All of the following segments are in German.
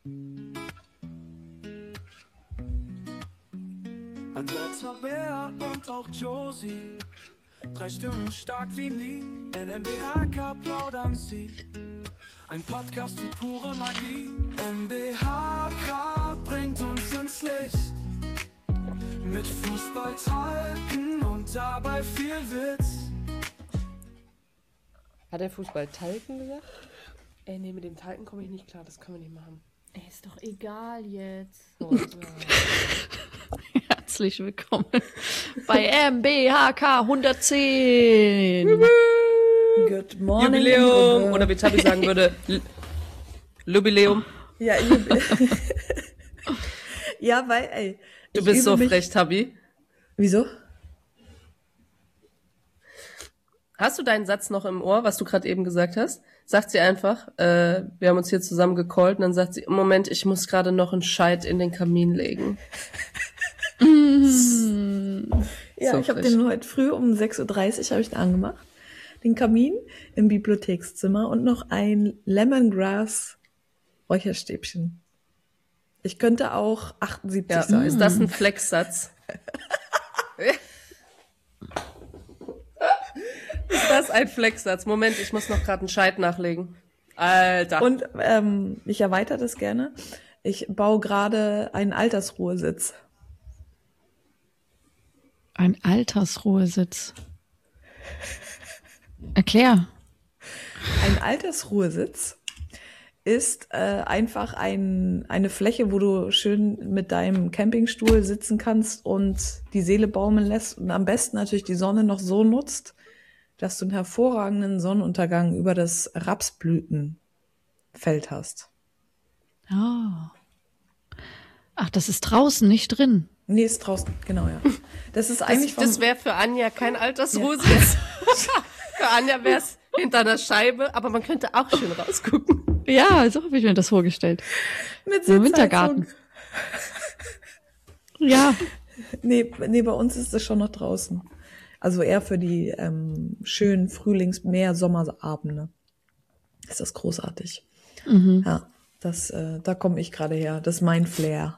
Atlanta, Bär und auch Josie. 3 Stimmen stark wie nie. NMBHK plaudern sie. Ein Podcast wie pure Magie. NMBHK bringt uns ins Licht. Mit Fußball talken und dabei viel Witz. Hat er Fußball talken gesagt? Ey, nee, mit dem Talken komme ich nicht klar, das können wir nicht machen. Ey, ist doch egal jetzt. So, also, Herzlich willkommen bei MBHK 110. Good morning. Jubiläum, oder wie Tabi sagen würde, Jubiläum. Ja, ja, weil, ey. Du bist so frech, Tabi. Wieso? Hast du deinen Satz noch im Ohr, was du gerade eben gesagt hast? Sagt sie einfach, wir haben uns hier zusammen gecallt und dann sagt sie, Moment, ich muss gerade noch einen Scheit in den Kamin legen. Ja, So ich habe frech. den heute früh um 6.30 Uhr habe ich den angemacht. Den Kamin im Bibliothekszimmer und noch ein Lemongrass Räucherstäbchen. Ich könnte auch 78 Ja, sein. ist das ein Flexsatz? Ist das ein Flexsatz? Moment, ich muss noch gerade einen Scheit nachlegen. Alter. Und ich erweitere das gerne. Ich baue gerade einen Altersruhesitz. Ein Altersruhesitz. Erklär. Ein Altersruhesitz ist einfach eine Fläche, wo du schön mit deinem Campingstuhl sitzen kannst und die Seele baumeln lässt und am besten natürlich die Sonne noch so nutzt, dass du einen hervorragenden Sonnenuntergang über das Rapsblütenfeld hast. Oh. Ach, das ist draußen, nicht drin. Nee, ist draußen, genau, ja. Das ist eigentlich Das wäre für Anja kein Altersruhesitz. Für Anja wäre es hinter einer Scheibe, aber man könnte auch schön rausgucken. Ja, so habe ich mir das vorgestellt. mit So im Wintergarten. Ja. Nee, bei uns ist es schon noch draußen. Also eher für die schönen Frühlings-Mehr-Sommerabende. Ist das großartig. Mhm. Ja, da komme ich gerade her. Das ist mein Flair.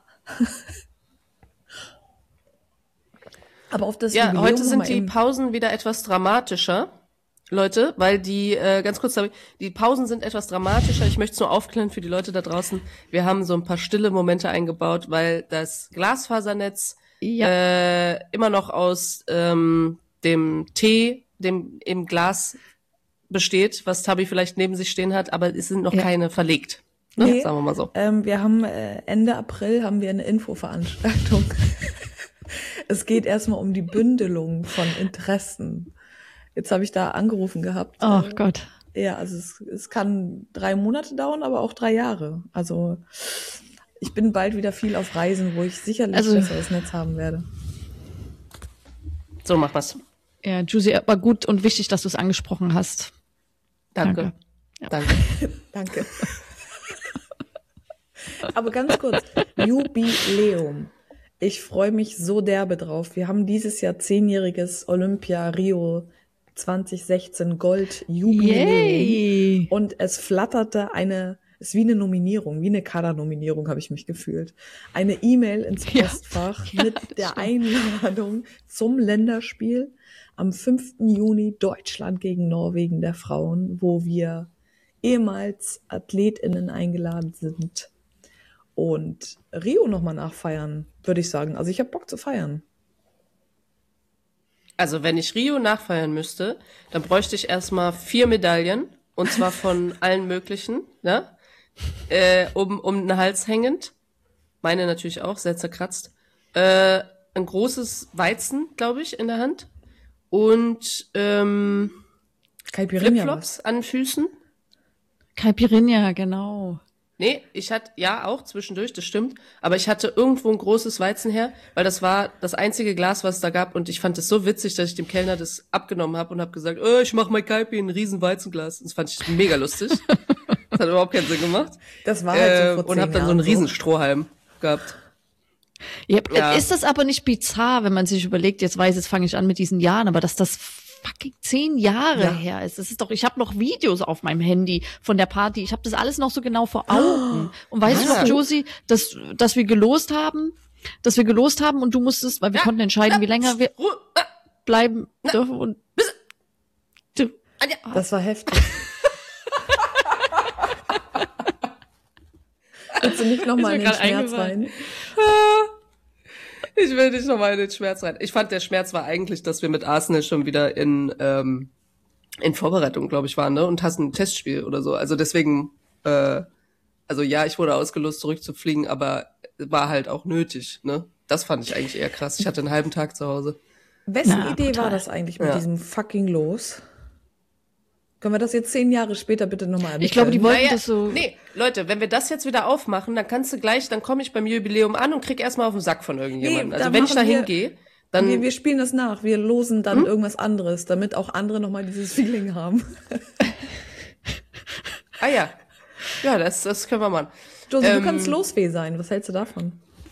Aber auf das Ja, Jubiläum heute noch sind mal die eben- Pausen wieder etwas dramatischer, Leute, weil die, ganz kurz, die Pausen sind etwas dramatischer. Ich möchte es nur aufklären für die Leute da draußen. Wir haben so ein paar stille Momente eingebaut, weil das Glasfasernetz immer noch aus dem Tee, dem im Glas besteht, was Tabi vielleicht neben sich stehen hat, aber es sind noch keine verlegt. Ne? Nee, Sagen wir mal so. wir haben Ende April haben wir eine Infoveranstaltung. Es geht erstmal um die Bündelung von Interessen. Jetzt habe ich da angerufen gehabt. Ach Gott. Ja, also es kann 3 Monate dauern, aber auch 3 Jahre. Also ich bin bald wieder viel auf Reisen, wo ich sicherlich besseres Netz haben werde. So machen wir's. Ja, Juicy, aber gut und wichtig, dass du es angesprochen hast. Danke. Ja. Danke. Danke. Aber ganz kurz, Jubiläum. Ich freue mich so derbe drauf. Wir haben dieses Jahr 10-jähriges Olympia Rio 2016 Gold Jubiläum. Yay. Und es flatterte ist wie eine Nominierung, wie eine Kader-Nominierung habe ich mich gefühlt. Eine E-Mail ins Postfach mit der Einladung zum Länderspiel am 5. Juni Deutschland gegen Norwegen der Frauen, wo wir ehemals AthletInnen eingeladen sind. Und Rio nochmal nachfeiern, würde ich sagen. Also ich habe Bock zu feiern. Also wenn ich Rio nachfeiern müsste, dann bräuchte ich erstmal 4 Medaillen, und zwar von allen möglichen, ne? Um den Hals hängend. Meine natürlich auch, sehr zerkratzt. Ein großes Weizen, glaube ich, in der Hand. Und Caipirinha Flipflops an den Füßen. Caipirinha, genau. Nee, ich hatte, ja, auch zwischendurch, das stimmt, aber ich hatte irgendwo ein großes Weizen her, weil das war das einzige Glas, was es da gab, und ich fand es so witzig, dass ich dem Kellner das abgenommen habe und habe gesagt, ich mach mein Caipi in ein riesen Weizenglas. Das fand ich mega lustig. Das hat überhaupt keinen Sinn gemacht. Das war halt so vor 10 und habe dann so einen Jahren riesen Strohhalm gehabt. Ja, Ja. Ist das aber nicht bizarr, wenn man sich überlegt, jetzt fange ich an mit diesen Jahren, aber dass das fucking 10 Jahre Ja. her ist. Das ist doch, ich habe noch Videos auf meinem Handy von der Party. Ich habe das alles noch so genau vor Augen. Und weißt du Ja. noch, Josie, dass wir gelost haben? Dass wir gelost haben und du musstest, weil wir konnten entscheiden, wie länger wir Ruhe. bleiben dürfen und du, Anja. Das war heftig. Willst du nicht nochmal Ist in mir den grad Schmerz eingefallen. rein? Ich will nicht nochmal in den Schmerz rein. Ich fand, der Schmerz war eigentlich, dass wir mit Arsenal schon wieder in Vorbereitung, glaube ich, waren, ne? Und hatten ein Testspiel oder so. Also deswegen, also ja, ich wurde ausgelost, zurückzufliegen, aber war halt auch nötig, ne? Das fand ich eigentlich eher krass. Ich hatte einen halben Tag zu Hause. Wessen Na, Idee brutal. war das eigentlich mit Ja. diesem fucking Los? Können wir das jetzt 10 Jahre später bitte nochmal ermitteln? Ich glaube, die wollten das so. Nee, Leute, wenn wir das jetzt wieder aufmachen, dann kannst du gleich, dann komme ich beim Jubiläum an und krieg erstmal auf den Sack von irgendjemandem. Nee, Also dann wenn ich da machen wir- hingehe, dann wir spielen das nach. Wir losen dann irgendwas anderes, damit auch andere nochmal dieses Feeling haben. ah ja. Ja, das können wir machen. Josie, du kannst Losfee sein. Was hältst du davon?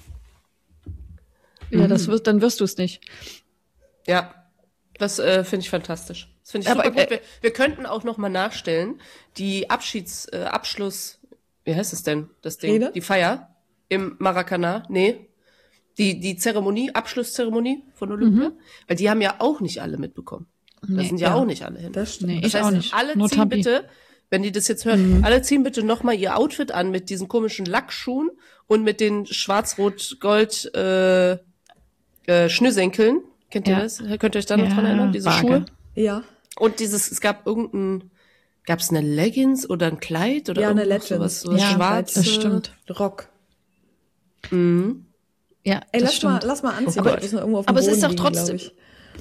Ja, dann wirst du es nicht. Ja, das finde ich fantastisch. Das finde ich Aber, super gut. Wir könnten auch noch mal nachstellen, die Abschluss, wie heißt es denn, das Ding? Rede? Die Feier im Maracanã, nee, die Zeremonie, Abschlusszeremonie von Olympia, weil die haben ja auch nicht alle mitbekommen. Da Nee, sind ja ja. auch nicht alle hin. Das stimmt. Nee, Das ich heißt, auch nicht. alle Nur ziehen Tabi. bitte, wenn die das jetzt hören, alle ziehen bitte noch mal ihr Outfit an mit diesen komischen Lackschuhen und mit den schwarz-rot-gold Schnürsenkeln. Kennt ihr Ja. das? Könnt ihr euch da noch Ja, dran erinnern? Diese vage. Schuhe? Ja, Und es gab gab's eine Leggings oder ein Kleid oder ja, eine irgendwas Legend. sowas Ja, schwarz. das stimmt. Rock. Mhm. Ja, Ey, das stimmt. lass mal anziehen. Oh Gott. Wir müssen irgendwo auf dem Aber es Boden ist doch liegen, trotzdem- glaub ich.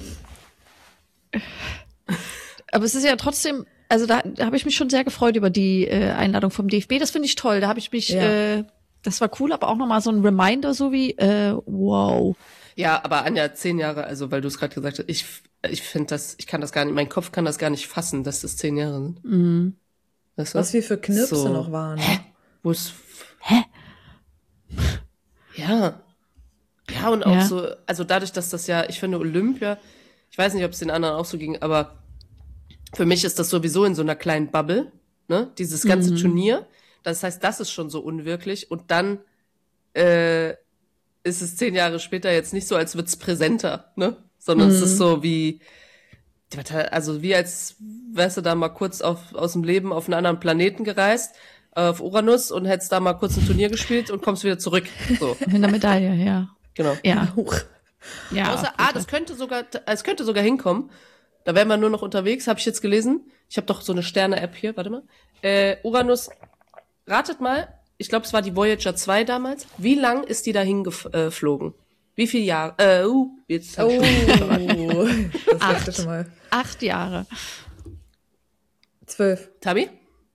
Aber es ist ja trotzdem, also da habe ich mich schon sehr gefreut über die Einladung vom DFB. Das finde ich toll. Da habe ich mich, Ja. das war cool, aber auch nochmal so ein Reminder, so wie, wow. Ja, aber Anja, 10 Jahre, also weil du es gerade gesagt hast, ich finde das, ich kann das gar nicht, mein Kopf kann das gar nicht fassen, dass das 10 Jahre sind. Mhm. Weißt du? Was wir für Knirpse So. noch waren. Wo es, Hä? ja. Ja, und auch Ja. so, also dadurch, dass das ja, ich finde Olympia, ich weiß nicht, ob es den anderen auch so ging, aber für mich ist das sowieso in so einer kleinen Bubble, ne, dieses ganze Turnier. Das heißt, das ist schon so unwirklich und dann, ist es 10 Jahre später jetzt nicht so, als wird's präsenter, ne, sondern es ist so wie, also wie als wärst du da mal kurz aus dem Leben auf einen anderen Planeten gereist, auf Uranus und hättest da mal kurz ein Turnier gespielt und kommst wieder zurück, so, Mit einer Medaille, ja. genau. Ja. Huch. Ja. Außer, es könnte sogar hinkommen. Da wären wir nur noch unterwegs, habe ich jetzt gelesen. Ich habe doch so eine Sterne-App hier, warte mal. Uranus, ratet mal, ich glaube, es war die Voyager 2 damals. Wie lang ist die dahin geflogen? Wie viele Jahre? Jetzt hab ich schon verraten. Oh, das Acht. dachte schon mal. 8 Jahre. 12. Tabi?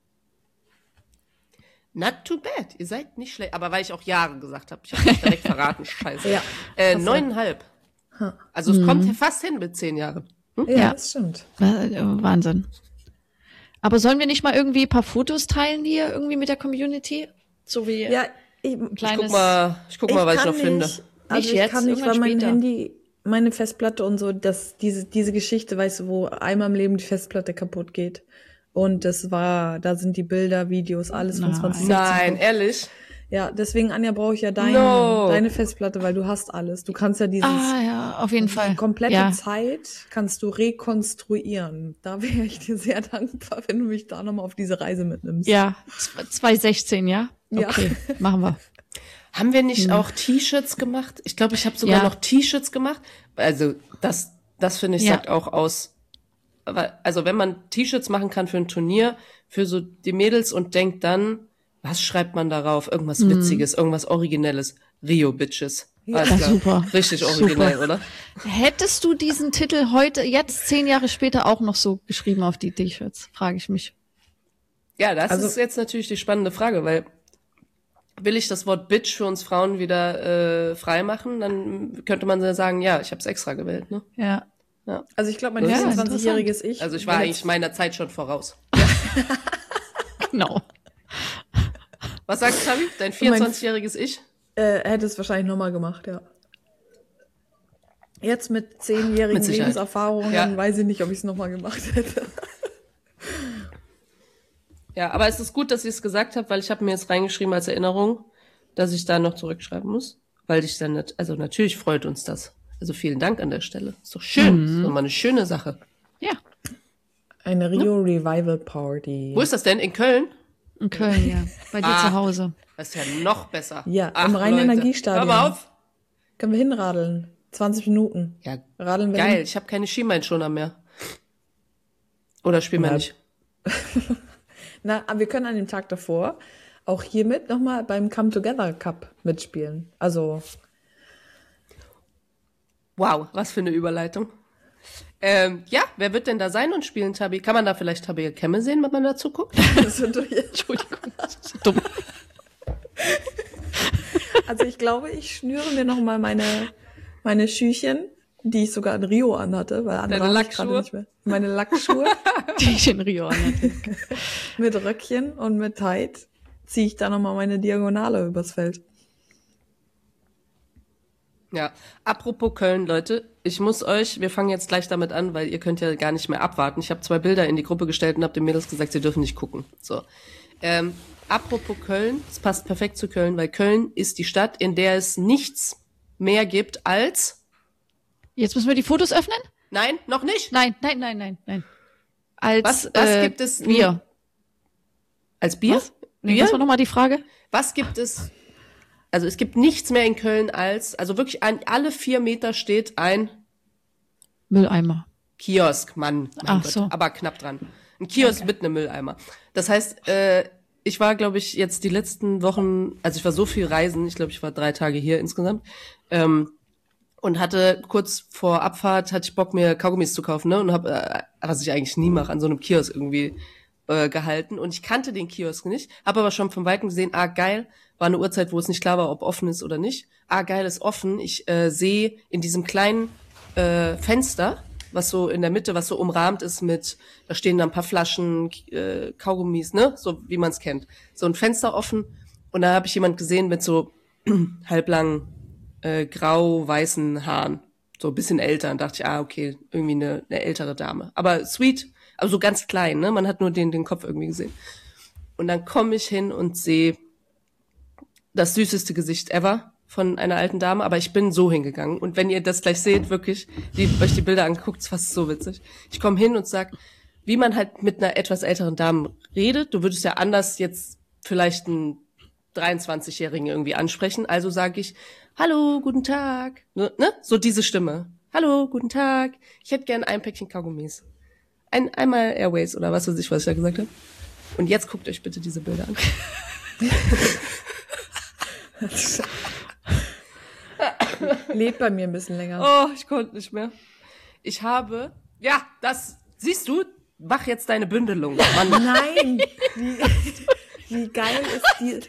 Not too bad. Ihr seid nicht schlecht. Aber weil ich auch Jahre gesagt habe. Ich habe nicht direkt verraten. Scheiße. Ja. 9,5. Also es kommt fast hin mit 10 Jahren. Ja, Ja. das stimmt. Wahnsinn. Aber sollen wir nicht mal irgendwie ein paar Fotos teilen hier irgendwie mit der Community? So wie Ja, ich kleines. Ich guck mal, was ich kann noch finde. nicht, Also Nicht ich jetzt, kann nicht, weil irgendwann mein später. Handy, meine Festplatte und so, diese Geschichte, weißt du, wo einmal im Leben die Festplatte kaputt geht. Und da sind die Bilder, Videos, alles von Nein. 2016. Nein, ehrlich? Ja, deswegen, Anja, brauche ich ja No. deine Festplatte, weil du hast alles. Du kannst ja Ja, auf jeden Fall. die komplette Ja. Zeit kannst du rekonstruieren. Da wäre ich dir sehr dankbar, wenn du mich da nochmal auf diese Reise mitnimmst. Ja, 2016, ja? Ja. Okay, machen wir. Haben wir nicht auch T-Shirts gemacht? Ich glaube, ich habe sogar Ja. noch T-Shirts gemacht. Also das finde ich, Ja. sagt auch aus. Also wenn man T-Shirts machen kann für ein Turnier, für so die Mädels und denkt dann, was schreibt man darauf? Irgendwas Witziges, irgendwas Originelles. Rio Bitches. Alles Ja, klar. super. Richtig originell, oder? Hättest du diesen Titel heute, jetzt 10 Jahre später, auch noch so geschrieben auf die T-Shirts? Frage ich mich. Ja, das Also- ist jetzt natürlich die spannende Frage, weil will ich das Wort Bitch für uns Frauen wieder frei machen, dann könnte man ja sagen, ja, ich habe es extra gewählt. Ne? Ja. Also ich glaube, mein Ja, 24-jähriges Ich. Also ich war eigentlich meiner Zeit schon voraus. Genau. Was sagst du, Tabi? Dein 24-jähriges Ich? hätte es wahrscheinlich nochmal gemacht, ja. Jetzt mit 10-jährigen Mit Sicherheit. Lebenserfahrungen Ja. weiß ich nicht, ob ich es nochmal gemacht hätte. Ja, aber es ist gut, dass ich es gesagt habe, weil ich habe mir jetzt reingeschrieben als Erinnerung, dass ich da noch zurückschreiben muss. Weil ich dann nicht, also natürlich freut uns das. Also vielen Dank an der Stelle. Ist doch schön. Ist doch mal eine schöne Sache. Ja, Eine Rio Revival Party. Wo ist das denn? In Köln? in Köln, ja. Bei dir zu Hause. Das ist ja noch besser. Ja, Ach, im Leute. Rhein-Energiestadion. Hör mal auf. Können wir hinradeln? 20 Minuten. Ja, Radeln wir geil. hin? Ich habe keine Schienbeinschoner mehr. Oder spielen wir Ja. nicht? Na, aber wir können an dem Tag davor auch hiermit nochmal beim Come Together Cup mitspielen. Also, Wow, was für eine Überleitung. Ja, wer wird denn da sein und spielen, Tabi? Kann man da vielleicht Tabi Kemme sehen, wenn man dazu guckt? Entschuldigung, das ist so dumm. also ich glaube, ich schnüre mir nochmal meine Schüchen, die ich sogar in Rio anhatte, weil andere Deine habe ich gerade Lackschuhe? nicht mehr. Meine Lackschuhe Die ich in Rio anhatte. mit Röckchen und mit Tight ziehe ich da nochmal meine Diagonale übers Feld. Ja, apropos Köln, Leute, wir fangen jetzt gleich damit an, weil ihr könnt ja gar nicht mehr abwarten. Ich habe 2 Bilder in die Gruppe gestellt und habe den Mädels gesagt, sie dürfen nicht gucken. So. Apropos Köln, es passt perfekt zu Köln, weil Köln ist die Stadt, in der es nichts mehr gibt als... Jetzt müssen wir die Fotos öffnen? Nein, noch nicht. Nein, nein, nein, nein, nein. Als Was gibt es? Bier. Als Bier? Was? Nee, Bier? das war nochmal die Frage. Was gibt es? Also es gibt nichts mehr in Köln also wirklich an alle 4 Meter steht ein Mülleimer. Kiosk, Mann. Mein Ach Gott, so. aber knapp dran. Ein Kiosk mit einem Mülleimer. Das heißt, ich war, glaube ich, jetzt die letzten Wochen, also ich war so viel reisen, ich glaube, ich war 3 Tage hier insgesamt, und hatte kurz vor Abfahrt, hatte ich Bock, mir Kaugummis zu kaufen, ne, und habe, was ich eigentlich nie mache, an so einem Kiosk irgendwie gehalten. Und ich kannte den Kiosk nicht, habe aber schon von Weitem gesehen, geil, war eine Uhrzeit, wo es nicht klar war, ob offen ist oder nicht. Geil, ist offen. Ich sehe in diesem kleinen Fenster, was so in der Mitte, was so umrahmt ist da stehen da ein paar Flaschen, Kaugummis, ne, so wie man es kennt. So ein Fenster offen und da habe ich jemand gesehen mit so halblangen, grau-weißen Haaren. So ein bisschen älter. Und dachte ich, okay, irgendwie eine ältere Dame. Aber sweet, also so ganz klein, ne, man hat nur den Kopf irgendwie gesehen. Und dann komme ich hin und sehe das süßeste Gesicht ever von einer alten Dame, aber ich bin so hingegangen. Und wenn ihr das gleich seht, wirklich, euch die Bilder anguckt, ist fast so witzig. Ich komme hin und sag, wie man halt mit einer etwas älteren Dame redet. Du würdest ja anders jetzt vielleicht einen 23-Jährigen irgendwie ansprechen. Also sage ich, hallo, guten Tag. Ne? So diese Stimme. Hallo, guten Tag. Ich hätte gern ein Päckchen Kaugummis. Einmal Airways oder was weiß ich, was ich da gesagt habe. Und jetzt guckt euch bitte diese Bilder an. Lebt bei mir ein bisschen länger. Oh, ich konnte nicht mehr. Das, siehst du, mach jetzt deine Bündelung. Mann. Nein! Wie geil ist die...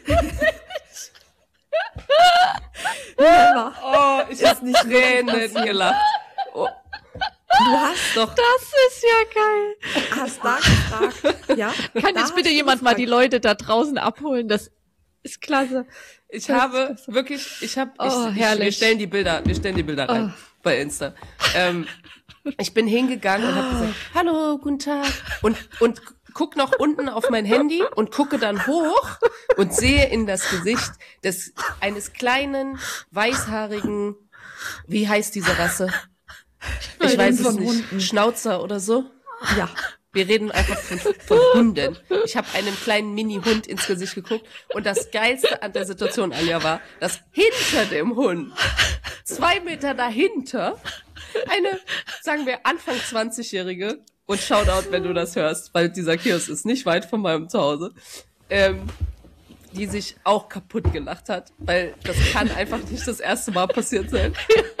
Never. Oh, ich Ist hab nicht Tränen wirklich passiert. gelacht. Oh, Du hast doch. Das ist ja geil. da gefragt. Ja? Kann Da jetzt bitte hast du jemand mal die gefragt. Leute da draußen abholen? Das ist klasse. Ich habe wirklich, herrlich. wir stellen die Bilder rein bei Insta. Ich bin hingegangen und habe gesagt, hallo, guten Tag. Und guck noch unten auf mein Handy und gucke dann hoch und sehe in das Gesicht eines kleinen, weißhaarigen, wie heißt diese Rasse? Ich weiß es von nicht. Hunden. Schnauzer oder so? Ja. Wir reden einfach von Hunden. Ich habe einem kleinen Mini-Hund ins Gesicht geguckt und das Geilste an der Situation, Anja, war, dass hinter dem Hund, 2 Meter dahinter, eine, sagen wir, Anfang 20-Jährige, und Shoutout, wenn du das hörst, weil dieser Kiosk ist nicht weit von meinem Zuhause, die sich auch kaputt gelacht hat, weil das kann einfach nicht das erste Mal passiert sein.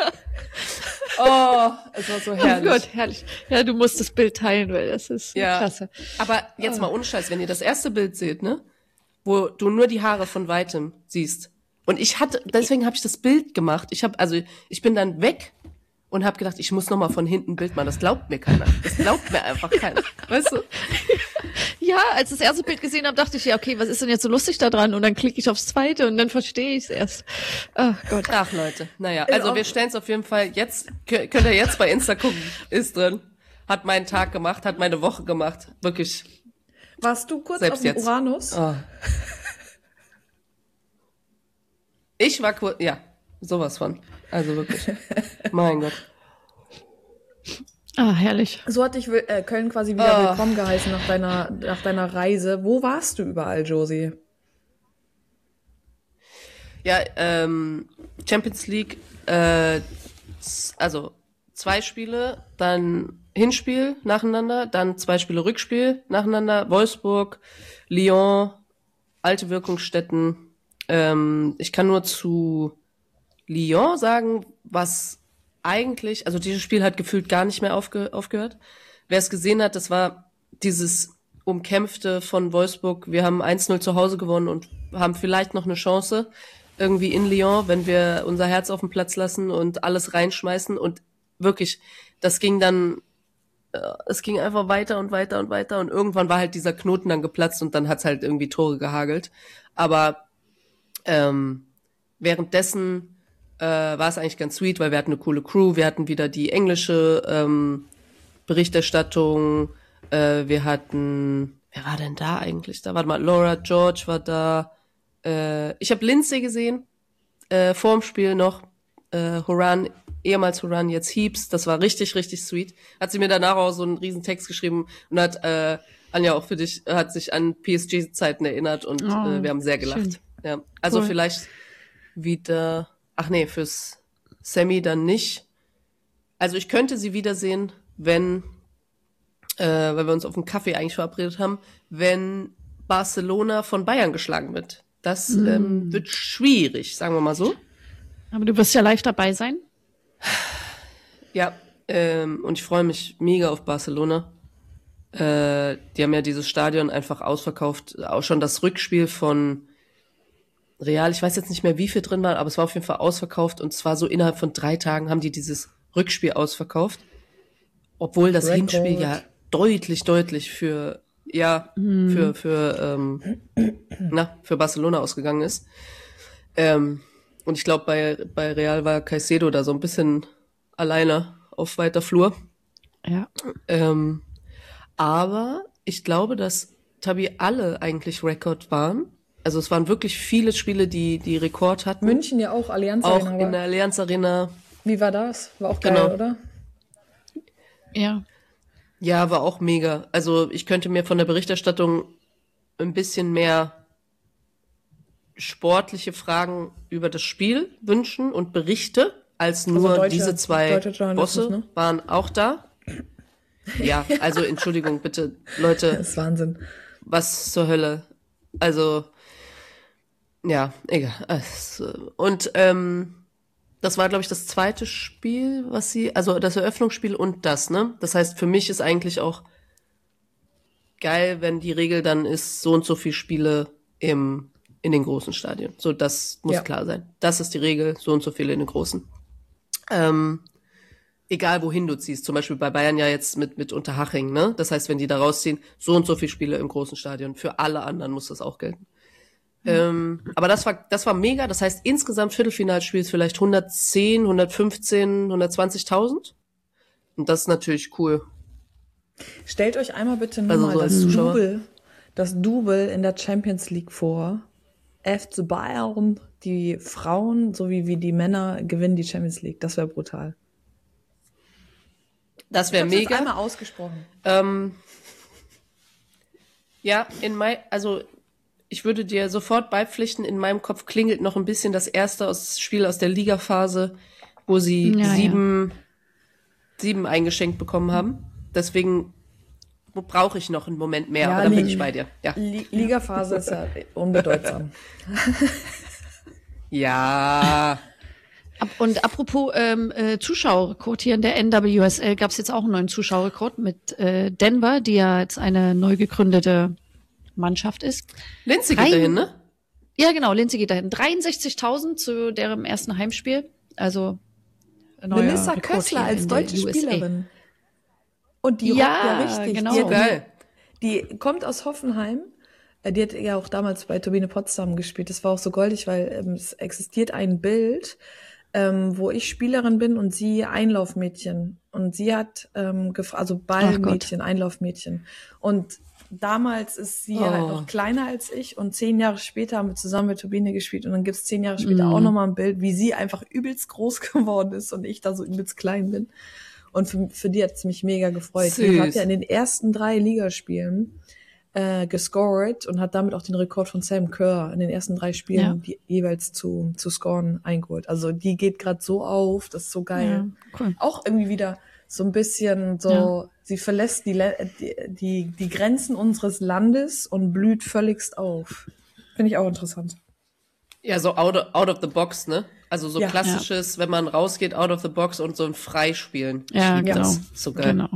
Oh, es war so herrlich. Oh Gott, herrlich. Ja, du musst das Bild teilen, weil das ist klasse. Aber jetzt mal ohne Scheiß, wenn ihr das erste Bild seht, ne, wo du nur die Haare von weitem siehst. Und deswegen habe ich das Bild gemacht. Ich bin dann weg und habe gedacht, ich muss noch mal von hinten ein Bild machen. Das glaubt mir keiner. Das glaubt mir einfach keiner. Weißt du? Ja, als ich das erste Bild gesehen habe, dachte ich, ja, okay, was ist denn jetzt so lustig da dran? Und dann klicke ich aufs zweite und dann verstehe ich es erst. Ach Gott. Ach Leute, naja, also wir stellen es auf jeden Fall jetzt, könnt ihr jetzt bei Insta gucken, ist drin. Hat meinen Tag gemacht, hat meine Woche gemacht. Wirklich. Warst du kurz Selbst auf dem jetzt. Uranus? Oh. Ich war kurz, ja, sowas von. Also wirklich. Mein Gott. Ah, herrlich. So hat dich Köln quasi wieder willkommen geheißen nach deiner Reise. Wo warst du überall, Josie? Ja, Champions League, also 2 Spiele, dann Hinspiel nacheinander, dann 2 Spiele Rückspiel nacheinander, Wolfsburg, Lyon, Alte Wirkungsstätten. Ich kann nur zu Lyon sagen, was eigentlich, also dieses Spiel hat gefühlt gar nicht mehr aufgehört. Wer es gesehen hat, das war dieses Umkämpfte von Wolfsburg. Wir haben 1-0 zu Hause gewonnen und haben vielleicht noch eine Chance irgendwie in Lyon, wenn wir unser Herz auf den Platz lassen und alles reinschmeißen. Und wirklich, das ging dann, es ging einfach weiter und weiter und weiter. Und irgendwann war halt dieser Knoten dann geplatzt und dann hat's halt irgendwie Tore gehagelt. Aber währenddessen war es eigentlich ganz sweet, weil wir hatten eine coole Crew, wir hatten wieder die englische Berichterstattung, wir hatten, wer war denn da eigentlich? Da war mal Laura George war da, ich habe Lindsay gesehen, vorm Spiel noch, Horan, ehemals Horan, jetzt Heaps, das war richtig, richtig sweet. Hat sie mir danach auch so einen riesen Text geschrieben und hat Anja auch für dich, hat sich an PSG-Zeiten erinnert und wir haben sehr gelacht. Schön. Ja, also Cool. vielleicht wieder, ach nee, fürs Semi dann nicht. Also ich könnte sie wiedersehen, wenn, weil wir uns auf einen Kaffee eigentlich verabredet haben, wenn Barcelona von Bayern geschlagen wird. Das wird schwierig, sagen wir mal so. Aber du wirst ja live dabei sein. Ja, und ich freue mich mega auf Barcelona. Die haben ja dieses Stadion einfach ausverkauft. Auch schon das Rückspiel von Real, ich weiß jetzt nicht mehr, wie viel drin war, aber es war auf jeden Fall ausverkauft und zwar so innerhalb von 3 Tagen haben die dieses Rückspiel ausverkauft. Obwohl das Record. Hinspiel ja deutlich für Barcelona ausgegangen ist. Und ich glaube, bei Real war Caicedo da so ein bisschen alleine auf weiter Flur. Ja. Aber ich glaube, dass Tabi alle eigentlich Rekord waren. Also es waren wirklich viele Spiele, die Rekord hatten. München ja auch, Allianz Auch Arena. in der Allianz Arena. Wie war das? War auch geil, Genau. oder? Ja. Ja, war auch mega. Also ich könnte mir von der Berichterstattung ein bisschen mehr sportliche Fragen über das Spiel wünschen und Berichte, als nur deutscher- diese 2 deutscher Journalismus, Bosse ne? waren auch da. Ja, also Entschuldigung, bitte, Leute, Das ist Wahnsinn. was zur Hölle. Also, ja, egal. Und das war, glaube ich, das zweite Spiel, also das Eröffnungsspiel und das, ne? Das heißt, für mich ist eigentlich auch geil, wenn die Regel dann ist, so und so viele Spiele in den großen Stadien. So, das muss Ja. klar sein. Das ist die Regel, so und so viele in den großen. Egal wohin du ziehst, zum Beispiel bei Bayern ja jetzt mit Unterhaching, ne? Das heißt, wenn die da rausziehen, so und so viele Spiele im großen Stadion. Für alle anderen muss das auch gelten. Aber das war mega. Das heißt, insgesamt Viertelfinalspiel ist vielleicht 110, 115, 120.000. Und das ist natürlich cool. Stellt euch einmal bitte nur Also mal so als Zuschauer. das Double in der Champions League vor. FC Bayern, die Frauen sowie wie die Männer gewinnen die Champions League. Das wäre brutal. Das wäre Ich hab's jetzt mega. einmal ausgesprochen. Ja, also ich würde dir sofort beipflichten, in meinem Kopf klingelt noch ein bisschen das erste Spiel aus der Ligaphase, wo sie Ja, 7 eingeschenkt bekommen haben. Deswegen brauche ich noch einen Moment mehr, Ja, aber dann bin Liga- ich bei dir. Ja. Ligaphase ist ja unbedeutsam. Ja. Und apropos Zuschauerrekord hier in der NWSL gab es jetzt auch einen neuen Zuschauerrekord mit Denver, die ja jetzt eine neu gegründete Mannschaft ist. Lindsay geht dahin, ne? Ja, genau, Lindsay geht dahin. 63.000 zu deren ersten Heimspiel. Also neuer Melissa Rekord Kössler hier als in der deutsche USA. Spielerin. Und die Ja, rockt ja richtig. genau. Die, So geil. die kommt aus Hoffenheim. Die hat ja auch damals bei Turbine Potsdam gespielt. Das war auch so goldig, weil es existiert ein Bild, wo ich Spielerin bin und sie Einlaufmädchen. Und sie hat also Ballmädchen, Einlaufmädchen. Und damals ist sie halt noch kleiner als ich und 10 Jahre später haben wir zusammen mit Turbine gespielt und dann gibt's 10 Jahre später auch nochmal ein Bild, wie sie einfach übelst groß geworden ist und ich da so übelst klein bin. Und für die hat's mich mega gefreut. Süß. Die hat ja in den ersten 3 Ligaspielen gescored und hat damit auch den Rekord von Sam Kerr in den ersten 3 Spielen die jeweils zu scoren eingeholt. Also die geht gerade so auf, das ist so geil. Ja, cool. Auch irgendwie wieder so ein bisschen so, sie verlässt die Grenzen unseres Landes und blüht völligst auf. Finde ich auch interessant. Ja, so out of the box, ne? Also so Ja. klassisches, wenn man rausgeht, out of the box und so ein Freispielen. Ja, Ich lieb genau. das. So geil. Genau.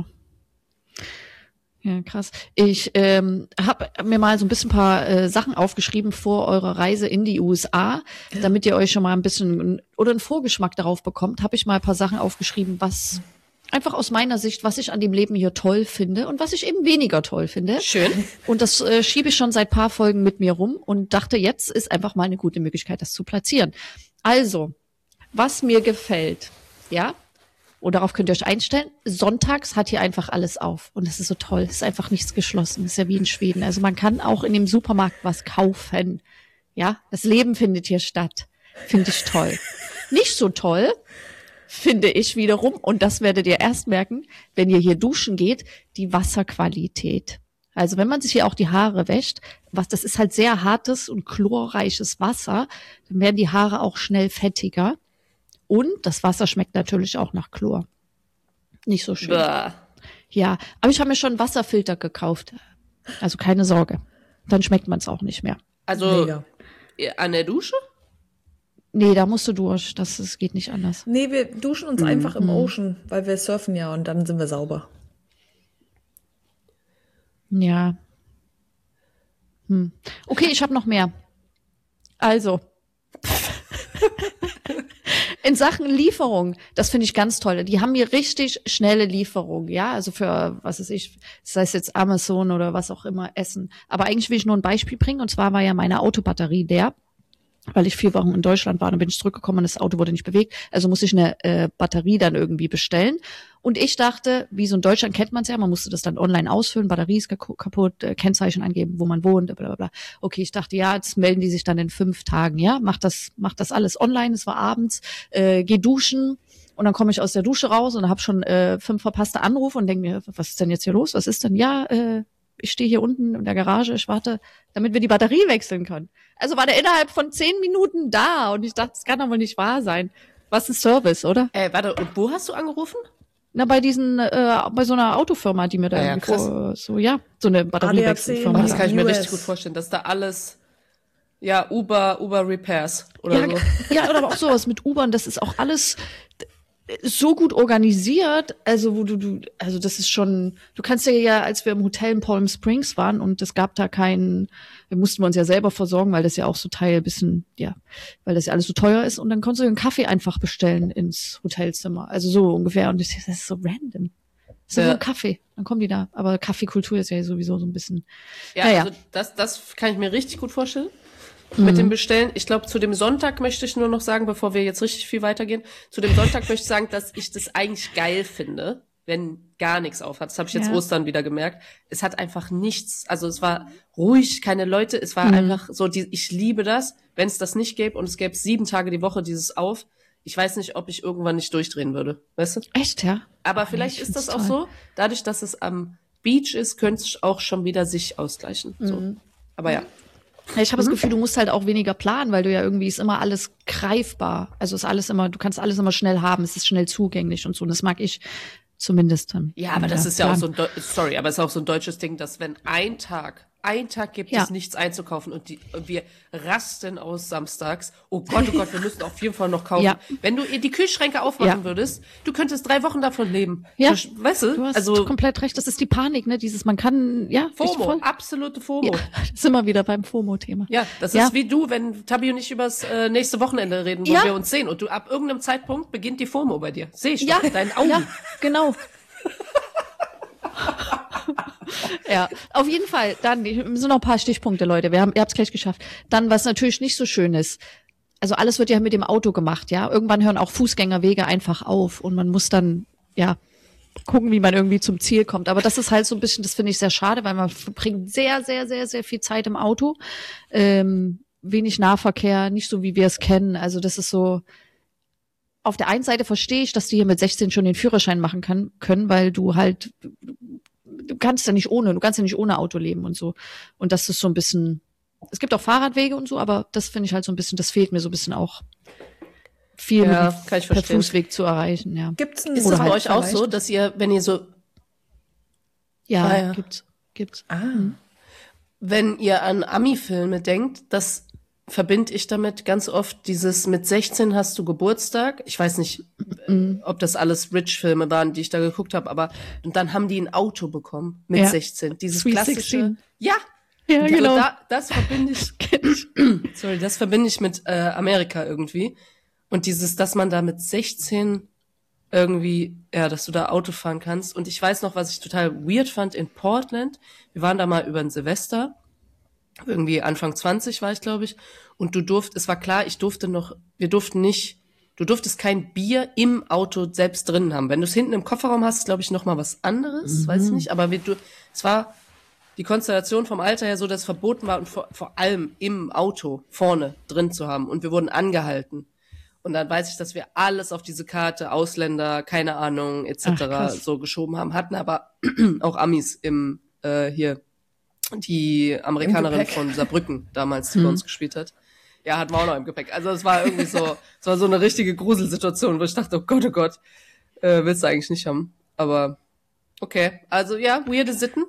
Ja, krass. Ich habe mir mal so ein paar Sachen aufgeschrieben vor eurer Reise in die USA, damit ihr euch schon mal ein bisschen oder einen Vorgeschmack darauf bekommt. Habe ich mal ein paar Sachen aufgeschrieben, was einfach aus meiner Sicht, was ich an dem Leben hier toll finde und was ich eben weniger toll finde. Schön. Und das schiebe ich schon seit paar Folgen mit mir rum und dachte, jetzt ist einfach mal eine gute Möglichkeit, das zu platzieren. Also, was mir gefällt, ja, und darauf könnt ihr euch einstellen, sonntags hat hier einfach alles auf. Und das ist so toll. Es ist einfach nichts geschlossen. Das ist ja wie in Schweden. Also man kann auch in dem Supermarkt was kaufen. Ja, das Leben findet hier statt. Finde ich toll. Nicht so toll finde ich wiederum, und das werdet ihr erst merken, wenn ihr hier duschen geht, die Wasserqualität. Also wenn man sich hier auch die Haare wäscht, das ist halt sehr hartes und chlorreiches Wasser, dann werden die Haare auch schnell fettiger. Und das Wasser schmeckt natürlich auch nach Chlor. Nicht so schön. Bäh. Ja, aber ich habe mir schon einen Wasserfilter gekauft. Also keine Sorge. Dann schmeckt man es auch nicht mehr. Also Mega. an der Dusche? Nee, da musst du durch. Das geht nicht anders. Nee, wir duschen uns einfach im Ocean, weil wir surfen ja und dann sind wir sauber. Ja. Okay, ich habe noch mehr. Also. In Sachen Lieferung, das finde ich ganz toll. Die haben hier richtig schnelle Lieferung, ja, also für, was weiß ich, sei es jetzt Amazon oder was auch immer, Essen. Aber eigentlich will ich nur ein Beispiel bringen, und zwar war ja meine Autobatterie leer, weil ich 4 Wochen in Deutschland war, dann bin ich zurückgekommen und das Auto wurde nicht bewegt, also musste ich eine Batterie dann irgendwie bestellen. Und ich dachte, wie so in Deutschland kennt man es ja, man musste das dann online ausfüllen, Batterie ist kaputt, Kennzeichen angeben, wo man wohnt, bla bla bla. Okay, ich dachte, ja, jetzt melden die sich dann in 5 Tagen, ja, mach das alles online, es war abends, geh duschen und dann komme ich aus der Dusche raus und habe schon 5 verpasste Anrufe und denke mir, was ist denn jetzt hier los, was ist denn, ja, ich stehe hier unten in der Garage, ich warte, damit wir die Batterie wechseln können. Also war der innerhalb von 10 Minuten da und ich dachte, das kann doch wohl nicht wahr sein. Was ist Service, oder? Warte, und wo hast du angerufen? Na, bei bei so einer Autofirma, die mir da Ah ja, irgendwie krass. so eine Batteriewechselfirma. Das kann ich mir US. richtig gut vorstellen, dass da alles, ja, Uber Repairs oder Ja, so. ja, oder aber auch sowas mit Ubern, das ist auch alles so gut organisiert, also also das ist schon, du kannst ja, als wir im Hotel in Palm Springs waren und es gab da wir mussten uns ja selber versorgen, weil das ja auch so weil das ja alles so teuer ist, und dann konntest du einen Kaffee einfach bestellen ins Hotelzimmer, also so ungefähr, und das ist so random. Das ist so ein Kaffee, dann kommen die da, aber Kaffeekultur ist ja sowieso so ein bisschen, Ja, naja. also das kann ich mir richtig gut vorstellen. Mit dem Bestellen. Ich glaube, zu dem Sonntag möchte ich nur noch sagen, bevor wir jetzt richtig viel weitergehen, zu dem Sonntag möchte ich sagen, dass ich das eigentlich geil finde, wenn gar nichts auf hat. Das habe ich jetzt Ostern wieder gemerkt. Es hat einfach nichts, also es war ruhig, keine Leute, es war einfach so, ich liebe das, wenn es das nicht gäbe und es gäbe 7 Tage die Woche dieses auf. Ich weiß nicht, ob ich irgendwann nicht durchdrehen würde, weißt du? Echt, ja? Aber vielleicht ist das auch so, dadurch, dass es am Beach ist, könnte es auch schon wieder sich ausgleichen. So. Aber ja. Ich habe das Gefühl, du musst halt auch weniger planen, weil du ja irgendwie ist immer alles greifbar. Also ist alles immer, du kannst alles immer schnell haben, es ist schnell zugänglich und so. Und das mag ich zumindest dann. Ja, aber das ist ja auch so aber es ist auch so ein deutsches Ding, dass wenn ein Tag einen Tag gibt Ja. es nichts einzukaufen und wir rasten aus samstags. Oh Gott, wir müssen auf jeden Fall noch kaufen. Ja. Wenn du die Kühlschränke aufmachen würdest, du könntest 3 Wochen davon leben. Ja. Weißt du? Du hast Also komplett recht, das ist die Panik, ne? Man kann, ja, echt FOMO, voll. absolute FOMO. Ja, sind wir wieder beim FOMO-Thema. Ja, das Ja. ist wie du, wenn Tabi und ich übers nächste Wochenende reden, wo Ja. wir uns sehen. Und du ab irgendeinem Zeitpunkt beginnt die FOMO bei dir. Sehe ich Ja, doch, deinen Augen. ja, genau. Ja, auf jeden Fall. Dann sind noch ein paar Stichpunkte, Leute. Ihr habt es gleich geschafft. Dann, was natürlich nicht so schön ist. Also alles wird ja mit dem Auto gemacht, ja. Irgendwann hören auch Fußgängerwege einfach auf und man muss dann, ja, gucken, wie man irgendwie zum Ziel kommt. Aber das ist halt so ein bisschen, das finde ich sehr schade, weil man verbringt sehr, sehr, sehr, sehr viel Zeit im Auto. Wenig Nahverkehr, nicht so, wie wir es kennen. Also das ist so, auf der einen Seite verstehe ich, dass die hier mit 16 schon den Führerschein machen können, weil du kannst ja nicht ohne Auto leben und so. Und das ist so ein bisschen, es gibt auch Fahrradwege und so, aber das finde ich halt so ein bisschen, das fehlt mir so ein bisschen auch viel Ja, mit kann ich per verstehen. Fußweg zu erreichen, ja. Gibt's einen Ist Oder das bei halt euch auch so, dass ihr, wenn ihr so, Ja, Ah, ja. gibt's. wenn ihr an Ami-Filme denkt, das verbinde ich damit ganz oft dieses mit 16 hast du Geburtstag. Ich weiß nicht, ob das alles Rich-Filme waren, die ich da geguckt habe, aber und dann haben die ein Auto bekommen mit Ja. 16. Dieses Sweet klassische. 16. Ja, Ja, also genau. das verbinde ich. Sorry, das verbinde ich mit Amerika irgendwie. Und dass man da mit 16 irgendwie, ja, dass du da Auto fahren kannst. Und ich weiß noch, was ich total weird fand in Portland. Wir waren da mal über ein Silvester. Irgendwie Anfang 20 war ich, glaube ich. Und es war klar, du durftest kein Bier im Auto selbst drin haben. Wenn du es hinten im Kofferraum hast, ist, glaube ich, noch mal was anderes, weiß ich nicht. Aber es war die Konstellation vom Alter her so, dass es verboten war und vor allem im Auto vorne drin zu haben. Und wir wurden angehalten. Und dann weiß ich, dass wir alles auf diese Karte, Ausländer, keine Ahnung, etc. Ach, krass. so geschoben haben, hatten aber auch Amis hier, die Amerikanerin Gepäck. von Saarbrücken damals, die bei uns gespielt hat. Ja, hatten wir auch noch im Gepäck. Also es war irgendwie so, es war so eine richtige Gruselsituation, wo ich dachte, oh Gott, willst du eigentlich nicht haben. Aber okay, also ja, weirde Sitten.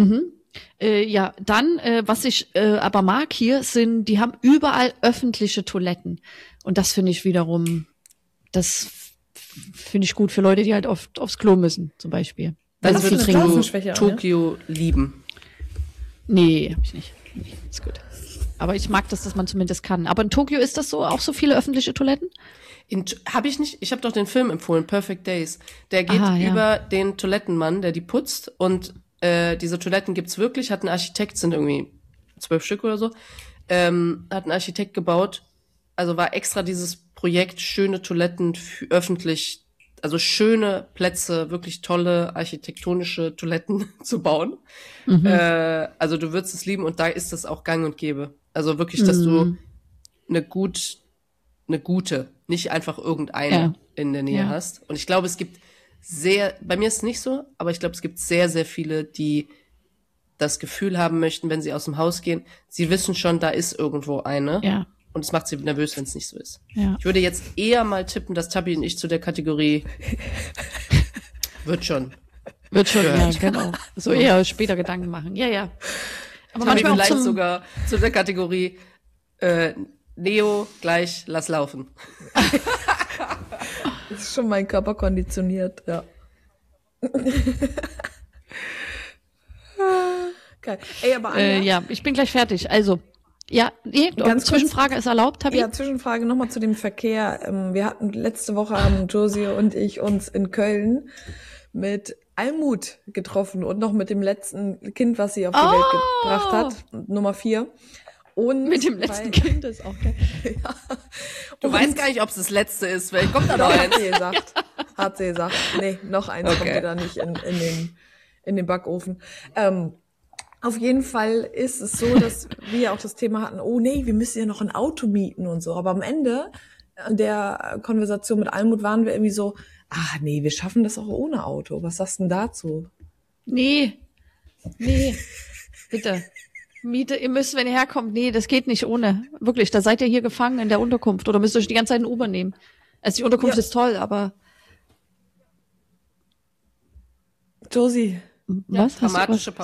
Ja, dann, was ich aber mag hier, die haben überall öffentliche Toiletten. Und das finde ich wiederum, das finde ich gut für Leute, die halt oft aufs Klo müssen, zum Beispiel. Dann Das ist würdest eine du Blasenschwäche auch, ne? Tokio lieben. Nee, hab ich nicht. Nee, ist gut. Aber ich mag das, dass man zumindest kann. Aber in Tokio ist das so, auch so viele öffentliche Toiletten? Habe ich nicht, ich habe doch den Film empfohlen, Perfect Days. Der geht Ah, ja. über den Toilettenmann, der die putzt und diese Toiletten gibt's wirklich, hat ein Architekt, sind irgendwie 12 Stück oder so, hat ein Architekt gebaut, also war extra dieses Projekt, schöne Toiletten öffentlich, also schöne Plätze, wirklich tolle architektonische Toiletten zu bauen. Also du würdest es lieben und da ist das auch gang und gäbe. Also wirklich, dass du eine gute, nicht einfach irgendeine in der Nähe Ja. hast. Und ich glaube, es gibt bei mir ist es nicht so, aber ich glaube, es gibt sehr, sehr viele, die das Gefühl haben möchten, wenn sie aus dem Haus gehen, sie wissen schon, da ist irgendwo eine. Ja. Und es macht sie nervös, wenn es nicht so ist. Ja. Ich würde jetzt eher mal tippen, dass Tabi und ich zu der Kategorie wird schon. Wird schon, ja, Gehört. genau. So eher später Gedanken machen. Ja, ja. Aber Tabi manchmal auch vielleicht sogar zu der Kategorie Neo gleich lass laufen. Das ist schon mein Körper konditioniert, ja. Geil. Ey, aber Anja, ja, ich bin gleich fertig. Also, ja, Ganz Zwischenfrage ist erlaubt, Tabi? ja, Zwischenfrage nochmal zu dem Verkehr. Wir hatten letzte Woche haben Josie und ich uns in Köln mit Almut getroffen und noch mit dem letzten Kind, was sie auf die Welt gebracht hat, Nummer 4. Und Mit dem letzten Kind ist auch geil. Du weißt gar nicht, ob es das letzte ist, weil kommt da noch Doch, eins. hat sie gesagt. Nee, noch eins Okay. kommt ihr da nicht in den Backofen. Auf jeden Fall ist es so, dass wir auch das Thema hatten, oh nee, wir müssen ja noch ein Auto mieten und so. Aber am Ende der Konversation mit Almut waren wir irgendwie so, ach nee, wir schaffen das auch ohne Auto. Was sagst du denn dazu? Nee, bitte. Miete, ihr müsst, wenn ihr herkommt, nee, das geht nicht ohne. Wirklich, da seid ihr hier gefangen in der Unterkunft oder müsst ihr euch die ganze Zeit ein Uber nehmen. Also die Unterkunft Ja. ist toll, aber Josie, was? Hast du Dramatische was? Pause.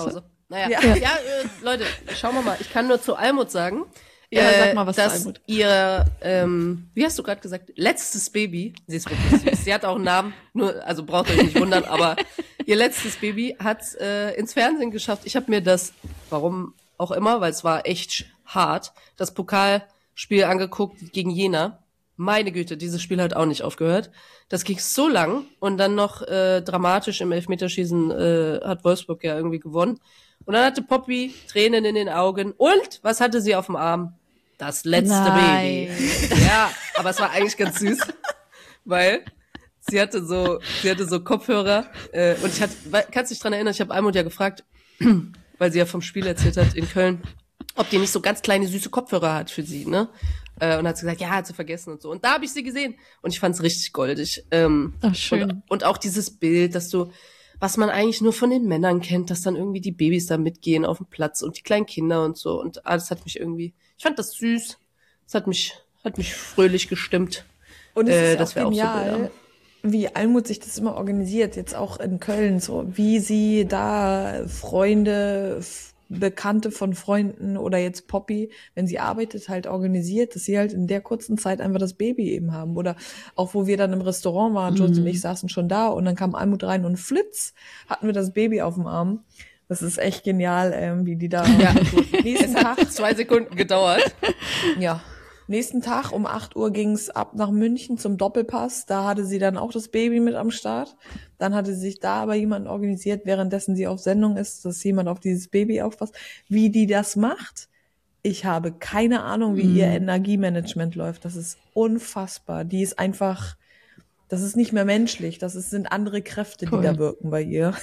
Naja, Leute, schauen wir mal. Ich kann nur zu Almut sagen, Ja, sag mal was zu dass Almut. ihr, wie hast du gerade gesagt, letztes Baby, sie ist wirklich süß, sie hat auch einen Namen, also braucht euch nicht wundern, aber ihr letztes Baby hat's ins Fernsehen geschafft. Ich habe mir das, warum auch immer, weil es war echt hart, das Pokalspiel angeguckt gegen Jena. Meine Güte, dieses Spiel hat auch nicht aufgehört. Das ging so lang und dann noch dramatisch im Elfmeterschießen hat Wolfsburg ja irgendwie gewonnen. Und dann hatte Poppy Tränen in den Augen. Und was hatte sie auf dem Arm? Das letzte Nein. Baby. Ja, aber es war eigentlich ganz süß, weil sie hatte so Kopfhörer und kannst dich dran erinnern, ich habe Almut ja gefragt, weil sie ja vom Spiel erzählt hat in Köln, ob die nicht so ganz kleine, süße Kopfhörer hat für sie, ne? Und hat sie gesagt, ja, hat sie vergessen und so. Und da habe ich sie gesehen und ich fand's richtig goldig. Ach, schön. Und auch dieses Bild, was man eigentlich nur von den Männern kennt, dass dann irgendwie die Babys da mitgehen auf dem Platz und die kleinen Kinder und so. Und das hat mich irgendwie, ich fand das süß. Das hat mich fröhlich gestimmt. Und es ist dass auch wir auch so genial, Bilder haben. wie Almut sich das immer organisiert, jetzt auch in Köln, so wie sie da Freunde, Bekannte von Freunden oder jetzt Poppy, wenn sie arbeitet, halt organisiert, dass sie halt in der kurzen Zeit einfach das Baby eben haben. Oder auch wo wir dann im Restaurant waren, Jules und ich saßen schon da und dann kam Almut rein und flitz, hatten wir das Baby auf dem Arm. Das ist echt genial, wie die da nächsten Tag 2 Sekunden gedauert. Ja. Nächsten Tag um 8 Uhr ging's ab nach München zum Doppelpass. Da hatte sie dann auch das Baby mit am Start. Dann hatte sich da aber jemand organisiert, währenddessen sie auf Sendung ist, dass jemand auf dieses Baby aufpasst. Wie die das macht, ich habe keine Ahnung, wie ihr Energiemanagement läuft. Das ist unfassbar. Die ist einfach, das ist nicht mehr menschlich. Sind andere Kräfte, die da wirken bei ihr.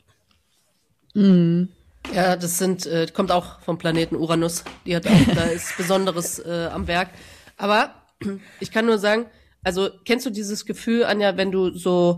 Ja, das kommt auch vom Planeten Uranus. Die hat auch, da ist Besonderes am Werk. Aber ich kann nur sagen, also kennst du dieses Gefühl, Anja, wenn du so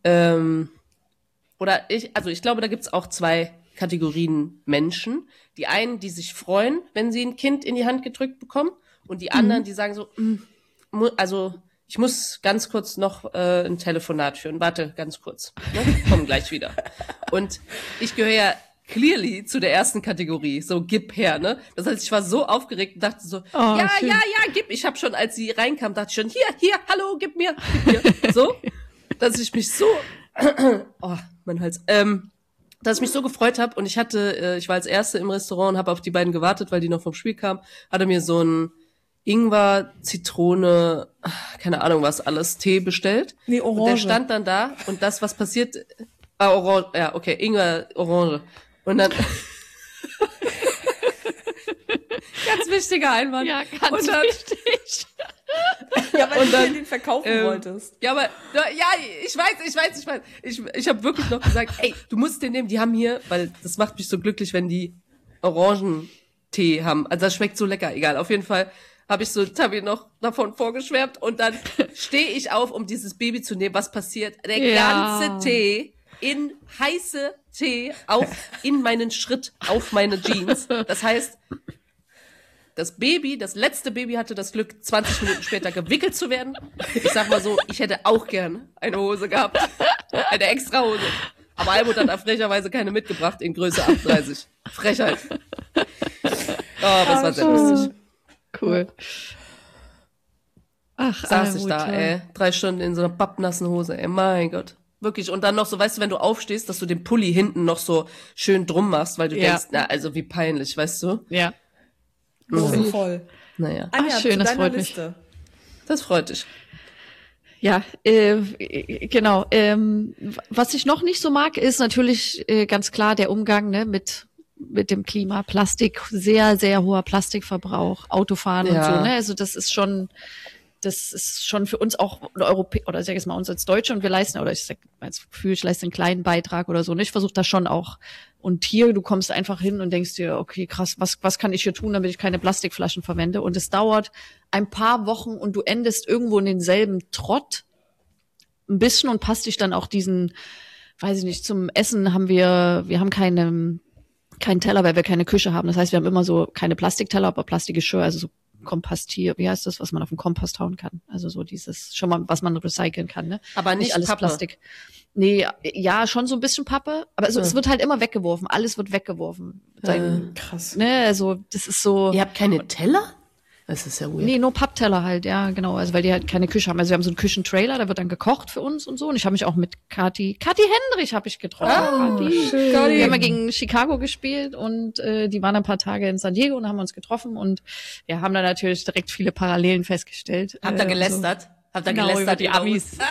ich glaube, da gibt's auch 2 Kategorien Menschen. Die einen, die sich freuen, wenn sie ein Kind in die Hand gedrückt bekommen, und die anderen, die sagen so, ich muss ganz kurz noch ein Telefonat führen. Warte, ganz kurz. Ne? Komm gleich wieder. Und ich gehöre ja clearly zu der ersten Kategorie, so gib her, ne? Das heißt, ich war so aufgeregt und dachte so, schön. gib. Ich habe schon, als sie reinkam, dachte ich schon, hier, hallo, gib mir. So, dass ich mich so, mein Hals, dass ich mich so gefreut habe und ich war als Erste im Restaurant und habe auf die beiden gewartet, weil die noch vom Spiel kamen, hatte mir so ein Ingwer, Zitrone, keine Ahnung was alles, Tee bestellt. Nee, Und der Orange. stand dann da und das, was passiert, Orange, ja, okay, Ingwer, Orange. Und dann, ganz wichtiger Einwand. Ja, ganz und dann, wichtig. Ja, weil Und dann, du den verkaufen wolltest. Ja, aber, ja, ich weiß. Ich habe wirklich noch gesagt, ey, du musst den nehmen, die haben hier, weil das macht mich so glücklich, wenn die Orangentee haben. Also das schmeckt so lecker, egal. Auf jeden Fall habe ich noch davon vorgeschwärmt und dann stehe ich auf, um dieses Baby zu nehmen. Was passiert? Der ganze Tee in heiße Tee in meinen Schritt, auf meine Jeans. Das heißt, das letzte Baby hatte das Glück, 20 Minuten später gewickelt zu werden. Ich sag mal so, ich hätte auch gern eine Hose gehabt. Eine extra Hose. Aber Almut hat da frecherweise keine mitgebracht in Größe 38. Frechheit. Oh, das war sehr lustig. Cool. Ach, Saß ich Almut, da, ey. 3 Stunden in so einer pappnassen Hose, ey. Mein Gott. Wirklich. Und dann noch so, weißt du, wenn du aufstehst, dass du den Pulli hinten noch so schön drum machst, weil du denkst, na, also wie peinlich, weißt du? Ja. Voll. Naja. Anja, Ach, schön, zu das deiner freut mich. Liste. Das freut dich. Ja, genau. Was ich noch nicht so mag, ist natürlich ganz klar der Umgang, ne, mit dem Klima, Plastik, sehr, sehr hoher Plastikverbrauch, Autofahren und so, ne? Also das ist schon für uns auch Europäer, oder sag ich jetzt mal uns als Deutsche, und wir leisten, oder ich sag als Gefühl, ich leiste einen kleinen Beitrag oder so, ne? Ich versuche das schon auch. Und hier, du kommst einfach hin und denkst dir, okay, krass, was kann ich hier tun, damit ich keine Plastikflaschen verwende? Und es dauert ein paar Wochen und du endest irgendwo in denselben Trott ein bisschen und passt dich dann auch diesen, weiß ich nicht, zum Essen wir haben keinen Teller, weil wir keine Küche haben. Das heißt, wir haben immer so keine Plastikteller, aber Plastikgeschirr, also so Kompostier, wie heißt das, was man auf den Kompost hauen kann? Also so dieses, schon mal, was man recyceln kann, ne? Aber nicht alles Pappe. Plastik. Nee, ja, schon so ein bisschen Pappe, aber es wird halt immer weggeworfen. Alles wird weggeworfen. Krass. Ne, also das ist so. Ihr habt keine Teller? Das ist ja weird. Nee, nur Pappteller halt, ja, genau. Also weil die halt keine Küche haben. Also wir haben so einen Küchentrailer, da wird dann gekocht für uns und so. Und ich habe mich auch mit Kati Hendrich habe ich getroffen. schön. Wir haben ja gegen Chicago gespielt und die waren ein paar Tage in San Diego und haben uns getroffen und wir haben dann natürlich direkt viele Parallelen festgestellt. Habt ihr gelästert? Habt ihr Genau, gelästert über die über Amis. uns?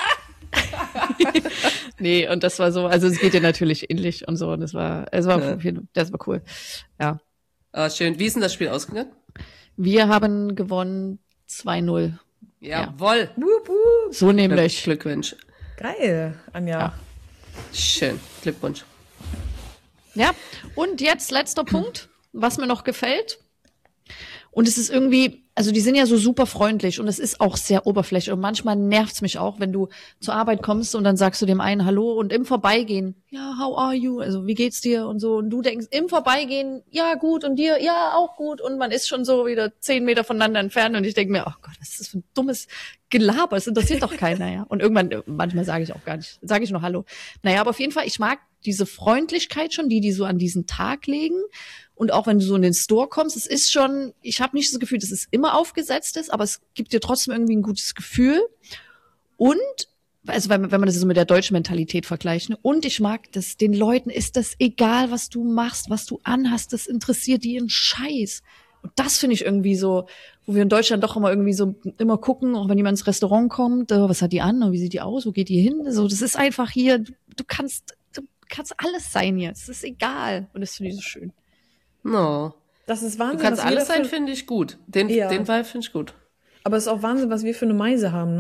Nee, und das war so, also es geht dir natürlich ähnlich und so. Und das war cool. Ja. Ah, schön. Wie ist denn das Spiel ausgegangen? Wir haben gewonnen 2-0. Jawohl. Wup, wup. So nämlich. Glückwunsch. Geil, Anja. Ja. Schön. Glückwunsch. Ja, und jetzt letzter Punkt, was mir noch gefällt. Und es ist irgendwie, also die sind ja so super freundlich und es ist auch sehr oberflächlich. Und manchmal nervt's mich auch, wenn du zur Arbeit kommst und dann sagst du dem einen Hallo und im Vorbeigehen, ja, how are you? Also wie geht's dir und so. Und du denkst im Vorbeigehen, ja gut und dir, ja auch gut. Und man ist schon so wieder 10 Meter voneinander entfernt und ich denke mir, oh Gott, was ist das für ein dummes Gelaber? Es interessiert doch keiner, ja. Und manchmal sage ich auch gar nicht, sage ich nur Hallo. Naja, aber auf jeden Fall, ich mag diese Freundlichkeit schon, die so an diesen Tag legen. Und auch wenn du so in den Store kommst, es ist schon, ich habe nicht das Gefühl, dass es immer aufgesetzt ist, aber es gibt dir trotzdem irgendwie ein gutes Gefühl. Und, also wenn man das so mit der deutschen Mentalität vergleicht, ne? Und ich mag das, den Leuten ist das egal, was du machst, was du anhast, das interessiert die einen Scheiß. Und das finde ich irgendwie so, wo wir in Deutschland doch immer gucken, auch wenn jemand ins Restaurant kommt, was hat die an, wie sieht die aus, wo geht die hin? So, das ist einfach hier, du kannst alles sein jetzt, es ist egal. Und das finde ich so schön. No. Das ist Wahnsinn. Du kannst was wir alles da für- sein, finde ich gut. Den Ja. Vibe finde ich gut. Aber es ist auch Wahnsinn, was wir für eine Meise haben,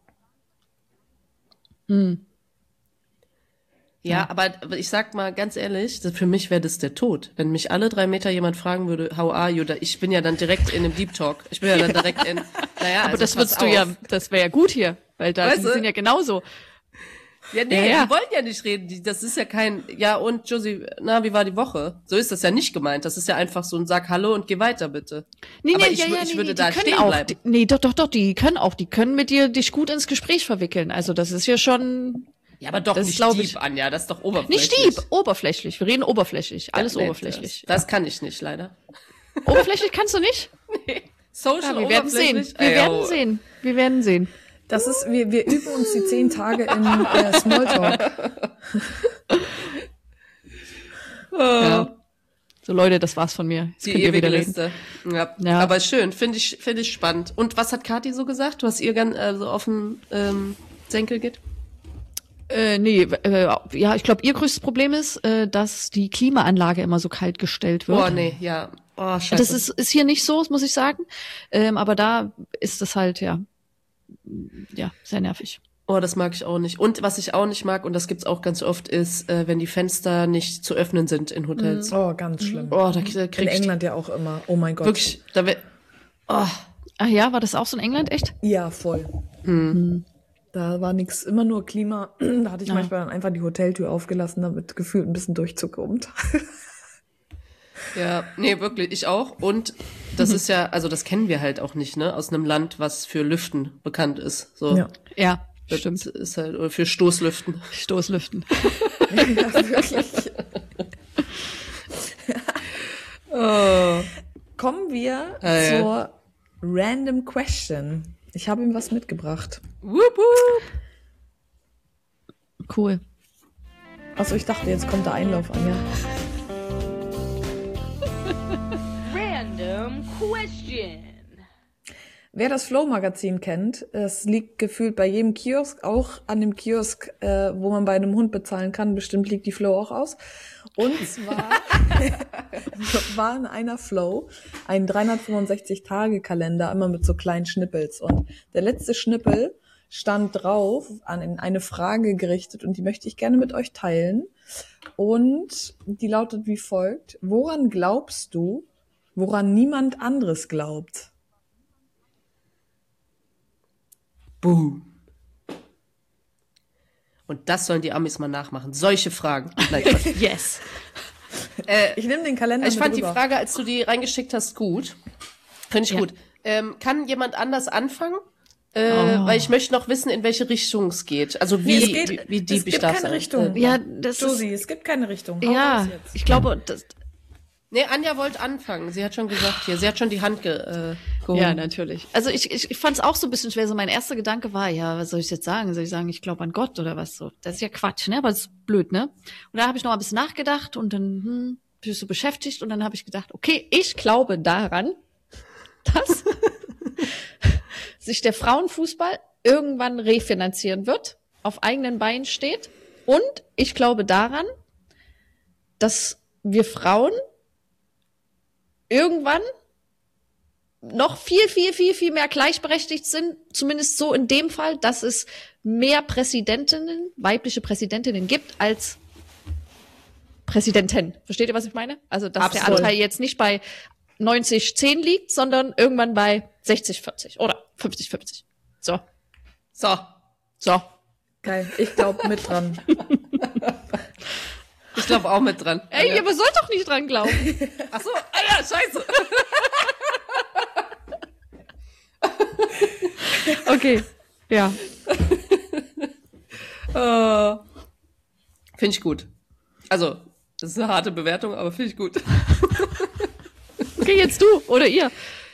ne? Ja, aber ich sag mal ganz ehrlich, für mich wäre das der Tod. Wenn mich alle 3 Meter jemand fragen würde, how are you? Ich bin ja dann direkt in einem Deep Talk. Ich bin ja dann direkt in, naja, Aber also das pass würdest du auf. ja, das wäre ja gut hier, weil da Weißt die du? sind ja genauso. Ja, nee, Ja. die wollen ja nicht reden. Das ist ja kein, ja und Josie, na, wie war die Woche? So ist das ja nicht gemeint. Das ist ja einfach so ein Sag Hallo und geh weiter, bitte. Aber ich würde da die können stehen auch, bleiben. die können mit dir dich gut ins Gespräch verwickeln. Also das ist ja schon Ja, aber doch das nicht glaub deep, ich. Anja, das ist doch oberflächlich. nicht deep, oberflächlich. Wir reden oberflächlich, alles Ja, nee, oberflächlich. Das kann ich nicht, leider. Oberflächlich kannst du nicht? Social Ja, wir werden sehen. oberflächlich. Wir werden sehen. Das ist, wir üben uns die 10 Tage in Smalltalk. Ja. So Leute, das war's von mir. Jetzt Die könnt ihr wieder ewige reden. Liste. Ja. Ja. Aber schön, finde ich spannend. Und was hat Kathi so gesagt, was ihr so auf den Senkel geht? Ja, ich glaube, ihr größtes Problem ist, dass die Klimaanlage immer so kalt gestellt wird. Oh, nee, ja. Oh, scheiße. Das ist hier nicht so, muss ich sagen. Aber da ist das halt, ja, sehr nervig. Oh, das mag ich auch nicht. Und was ich auch nicht mag, und das gibt's auch ganz oft, ist, wenn die Fenster nicht zu öffnen sind in Hotels. Oh, ganz schlimm. Oh, da krieg In ich England ja auch immer. Oh mein Gott. wirklich, oh, Ach ja, war das auch so in England, echt? Ja, voll. Da war nix, immer nur Klima. Da hatte ich manchmal dann einfach die Hoteltür aufgelassen, damit gefühlt ein bisschen Durchzug kommt. ja, nee, wirklich, ich auch. Und das ist ja, also das kennen wir halt auch nicht, ne, aus einem Land, was für Lüften bekannt ist. So. Ja. Ja, Das stimmt. ist halt, oder für Stoßlüften. Stoßlüften. Ja, wirklich. Kommen wir ja. zur Random Question. Ich habe ihm was mitgebracht. Wup, wup. Cool. Achso, ich dachte, jetzt kommt der Einlauf an, ja. Random question. Wer das Flow-Magazin kennt, es liegt gefühlt bei jedem Kiosk, auch an dem Kiosk, wo man bei einem Hund bezahlen kann. Bestimmt liegt die Flow auch aus. Und zwar war in einer Flow ein 365-Tage-Kalender, immer mit so kleinen Schnippels. Und der letzte Schnippel stand drauf, an eine Frage gerichtet, und die möchte ich gerne mit euch teilen. Und die lautet wie folgt: Woran glaubst du, woran niemand anderes glaubt? Boom. Und das sollen die Amis mal nachmachen. Solche Fragen. Nein, Yes. Ich nehme den Kalender ich mit fand die rüber. Frage, als du die reingeschickt hast, gut. Finde ich Ja. gut. Kann jemand anders anfangen? Weil ich möchte noch wissen, in welche Richtung es geht. Also wie deep ich darf keine sein. Richtung. Ja, das Josie, ist, es gibt keine Richtung. Hau ja, raus jetzt. ich glaube, das, Nee, Anja wollte anfangen. Sie hat schon gesagt hier. Sie hat schon die Hand gehoben. ja, natürlich. Also ich fand es auch so ein bisschen schwer. So mein erster Gedanke war, ja, was soll ich jetzt sagen? Soll ich sagen, ich glaube an Gott oder was so? Das ist ja Quatsch, ne? Aber das ist blöd, ne? Und da habe ich noch ein bisschen nachgedacht und dann bin ich so beschäftigt und dann habe ich gedacht, okay, ich glaube daran, dass sich der Frauenfußball irgendwann refinanzieren wird, auf eigenen Beinen steht. Und ich glaube daran, dass wir Frauen irgendwann noch viel, viel, viel, viel mehr gleichberechtigt sind, zumindest so in dem Fall, dass es mehr Präsidentinnen, weibliche Präsidentinnen gibt als Präsidenten. Versteht ihr, was ich meine? Also, dass der Absolut. Anteil jetzt nicht bei 90-10 liegt, sondern irgendwann bei 60-40 oder 50-50. So. So. Geil, ich glaube mit dran. Ich glaube auch mit dran. Ey, Anja. aber sollt doch nicht dran glauben. Ach so, ja, scheiße. Okay. Ja. Finde ich gut. Also, das ist eine harte Bewertung, aber finde ich gut. Okay, jetzt du oder ihr.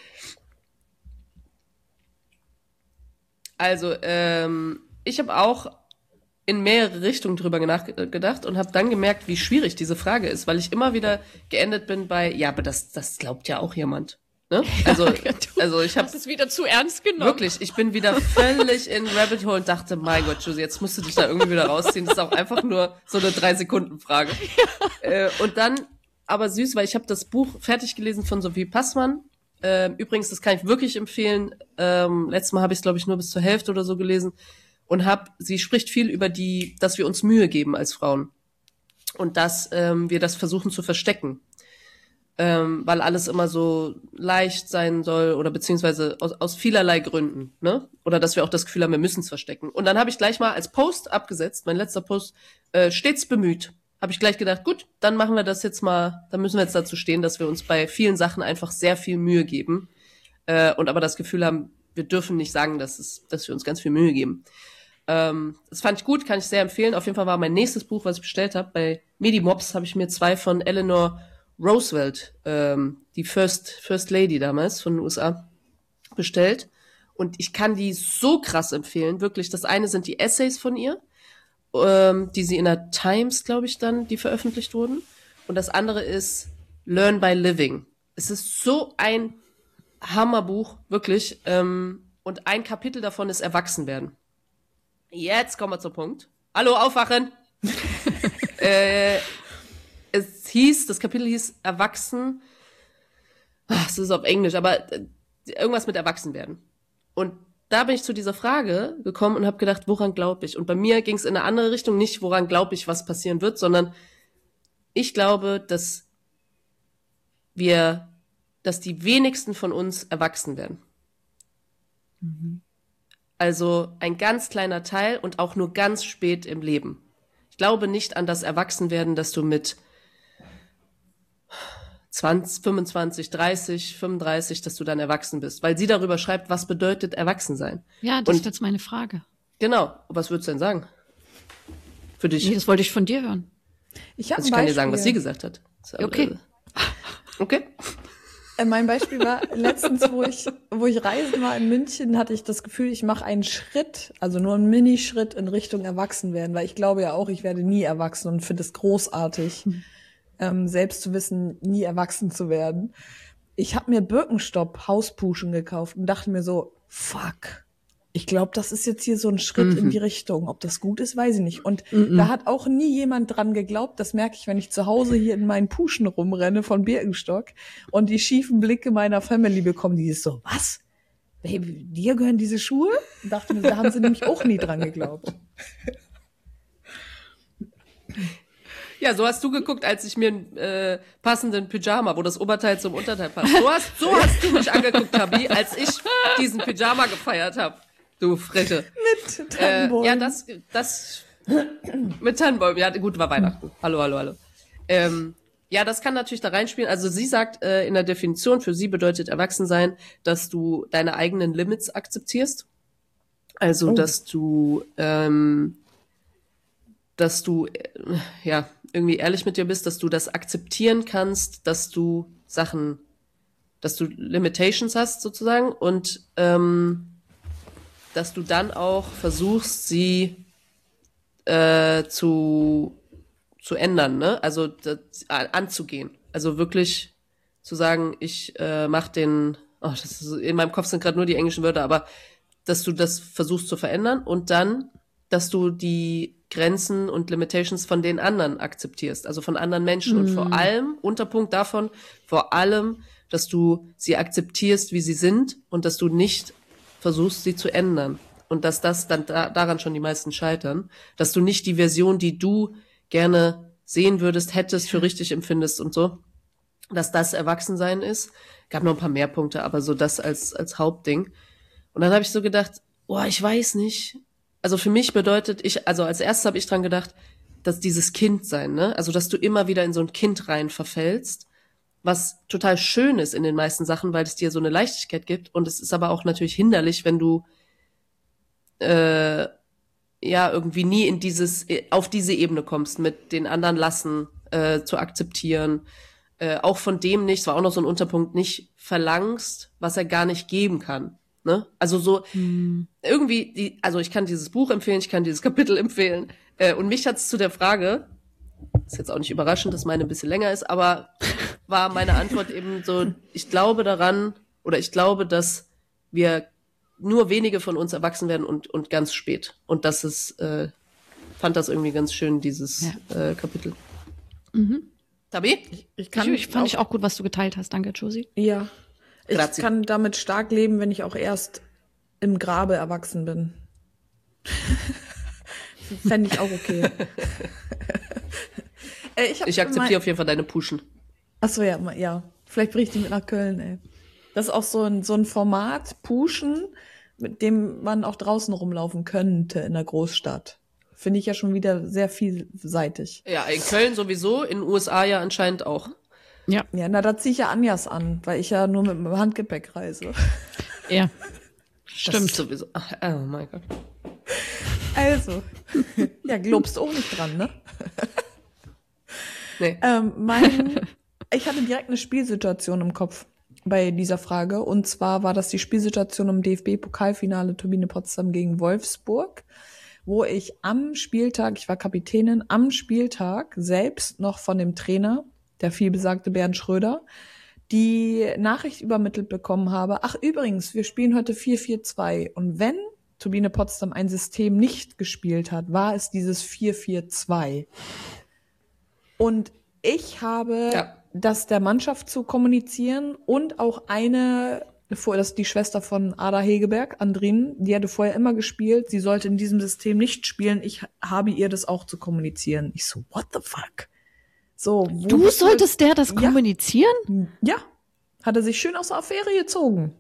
Also, ich habe auch in mehrere Richtungen drüber nachgedacht und habe dann gemerkt, wie schwierig diese Frage ist, weil ich immer wieder geendet bin bei, ja, aber das glaubt ja auch jemand. Ne? Also, ich habe Das ist wieder zu ernst genommen. wirklich, ich bin wieder völlig in Rabbit Hole und dachte, mein Gott, Josie, jetzt musst du dich da irgendwie wieder rausziehen. Das ist auch einfach nur so eine 3-Sekunden-Frage. Und dann, aber süß, weil ich habe das Buch fertig gelesen von Sophie Passmann. Übrigens, das kann ich wirklich empfehlen. Letztes Mal habe ich es, glaube ich, nur bis zur Hälfte oder so gelesen. Und sie spricht viel über dass wir uns Mühe geben als Frauen. Und dass wir das versuchen zu verstecken. Weil alles immer so leicht sein soll oder beziehungsweise aus vielerlei Gründen, ne? Oder dass wir auch das Gefühl haben, wir müssen es verstecken. Und dann habe ich gleich mal als Post abgesetzt, mein letzter Post, stets bemüht. Habe ich gleich gedacht, gut, dann machen wir das jetzt mal, dann müssen wir jetzt dazu stehen, dass wir uns bei vielen Sachen einfach sehr viel Mühe geben. Und aber das Gefühl haben, wir dürfen nicht sagen, dass wir uns ganz viel Mühe geben. Das fand ich gut, kann ich sehr empfehlen. Auf jeden Fall war mein nächstes Buch, was ich bestellt habe, bei Medimobs habe ich mir 2 von Eleanor Roosevelt, die First Lady damals von den USA, bestellt. Und ich kann die so krass empfehlen, wirklich. Das eine sind die Essays von ihr, die sie in der Times, glaube ich, die veröffentlicht wurden. Und das andere ist Learn by Living. Es ist so ein Hammerbuch, wirklich. Und ein Kapitel davon ist Erwachsenwerden. Jetzt kommen wir zum Punkt. Hallo, aufwachen! Das Kapitel hieß Erwachsen. Es ist auf Englisch, aber irgendwas mit Erwachsenwerden. Und da bin ich zu dieser Frage gekommen und habe gedacht, woran glaube ich? Und bei mir ging es in eine andere Richtung, nicht woran glaube ich, was passieren wird, sondern ich glaube, dass die wenigsten von uns erwachsen werden. Also ein ganz kleiner Teil und auch nur ganz spät im Leben. Ich glaube nicht an das Erwachsenwerden, dass du mit 20, 25, 30, 35, dass du dann erwachsen bist. Weil sie darüber schreibt, was bedeutet erwachsen sein. Ja, das ist jetzt meine Frage. Genau. Was würdest du denn sagen? Für dich? Nee, das wollte ich von dir hören. Ich habe Also ich kann dir sagen, was sie gesagt hat. Okay. Okay. Mein Beispiel war letztens, wo ich reisen war in München, hatte ich das Gefühl, ich mache einen Schritt, also nur einen Minischritt in Richtung Erwachsenwerden, weil ich glaube ja auch, ich werde nie erwachsen und finde es großartig, selbst zu wissen, nie erwachsen zu werden. Ich habe mir Birkenstock Hauspuschen gekauft und dachte mir so, fuck, ich glaube, das ist jetzt hier so ein Schritt in die Richtung. Ob das gut ist, weiß ich nicht. Und da hat auch nie jemand dran geglaubt. Das merke ich, wenn ich zu Hause hier in meinen Puschen rumrenne von Birkenstock und die schiefen Blicke meiner Family bekommen. Die ist so, was? Baby, dir gehören diese Schuhe? Und dachte mir, da haben sie nämlich auch nie dran geglaubt. Ja, so hast du geguckt, als ich mir einen passenden Pyjama, wo das Oberteil zum Unterteil passt. So hast du mich angeguckt, Tabi, als ich diesen Pyjama gefeiert habe. Du Freche. Mit Tannenbäumen. Ja, das mit Tannenbäumen. Ja, gut, war Weihnachten. Hallo. Ja, das kann natürlich da reinspielen. Also sie sagt, in der Definition, für sie bedeutet Erwachsensein, dass du deine eigenen Limits akzeptierst. Also, dass du ja irgendwie ehrlich mit dir bist, dass du das akzeptieren kannst, dass du Limitations hast sozusagen und dass du dann auch versuchst, sie zu ändern, ne? Also anzugehen. Also wirklich zu sagen, ich das ist, in meinem Kopf sind gerade nur die englischen Wörter, aber dass du das versuchst zu verändern und dann, dass du die Grenzen und Limitations von den anderen akzeptierst, also von anderen Menschen und vor allem, Unterpunkt davon, vor allem, dass du sie akzeptierst, wie sie sind und dass du nicht versuchst, sie zu ändern und dass das dann daran schon die meisten scheitern, dass du nicht die Version, die du gerne sehen würdest, hättest, für richtig empfindest und so, dass das Erwachsensein ist. Gab noch ein paar mehr Punkte, aber so das als Hauptding. Und dann habe ich so gedacht, ich weiß nicht. Also für mich bedeutet als erstes habe ich dran gedacht, dass dieses Kindsein, ne, also dass du immer wieder in so ein Kind rein verfällst, was total schön ist in den meisten Sachen, weil es dir so eine Leichtigkeit gibt. Und es ist aber auch natürlich hinderlich, wenn du irgendwie nie auf diese Ebene kommst, mit den anderen lassen, zu akzeptieren, auch von dem nicht, das war auch noch so ein Unterpunkt, nicht verlangst, was er gar nicht geben kann. Ne? Also so irgendwie, also ich kann dieses Buch empfehlen, ich kann dieses Kapitel empfehlen. Und mich hat's zu der Frage, ist jetzt auch nicht überraschend, dass meine ein bisschen länger ist, aber war meine Antwort eben so, ich glaube daran, oder ich glaube, dass wir nur wenige von uns erwachsen werden und ganz spät. Und das ist, fand das irgendwie ganz schön, dieses Kapitel. Tabi? Ich fand ich auch gut, was du geteilt hast. Danke, Josie. Ja. Grazie. Ich kann damit stark leben, wenn ich auch erst im Grabe erwachsen bin. Fände ich auch okay. Ich akzeptiere auf jeden Fall deine Puschen. Achso, ja. Vielleicht bringe ich die mit nach Köln, ey. Das ist auch so ein Format, Puschen, mit dem man auch draußen rumlaufen könnte in der Großstadt. Finde ich ja schon wieder sehr vielseitig. Ja, in Köln sowieso, in den USA ja anscheinend auch. Ja. Ja, da ziehe ich ja Anjas an, weil ich ja nur mit dem Handgepäck reise. Ja. Stimmt. Sowieso. Ach, oh mein Gott. Also, ja, globst auch nicht dran, ne? Nee. Ich hatte direkt eine Spielsituation im Kopf bei dieser Frage. Und zwar war das die Spielsituation im DFB-Pokalfinale Turbine Potsdam gegen Wolfsburg, wo ich am Spieltag, ich war Kapitänin, am Spieltag selbst noch von dem Trainer, der vielbesagte Bernd Schröder, die Nachricht übermittelt bekommen habe, ach übrigens, wir spielen heute 4-4-2. Und wenn Turbine Potsdam ein System nicht gespielt hat, war es dieses 4-4-2. Und ich habe das der Mannschaft zu kommunizieren und auch das ist die Schwester von Ada Hegeberg, Andrin, die hatte vorher immer gespielt, sie sollte in diesem System nicht spielen, ich habe ihr das auch zu kommunizieren. Ich so, what the fuck? So, du solltest der das kommunizieren? Ja, hat er sich schön aus der Affäre gezogen.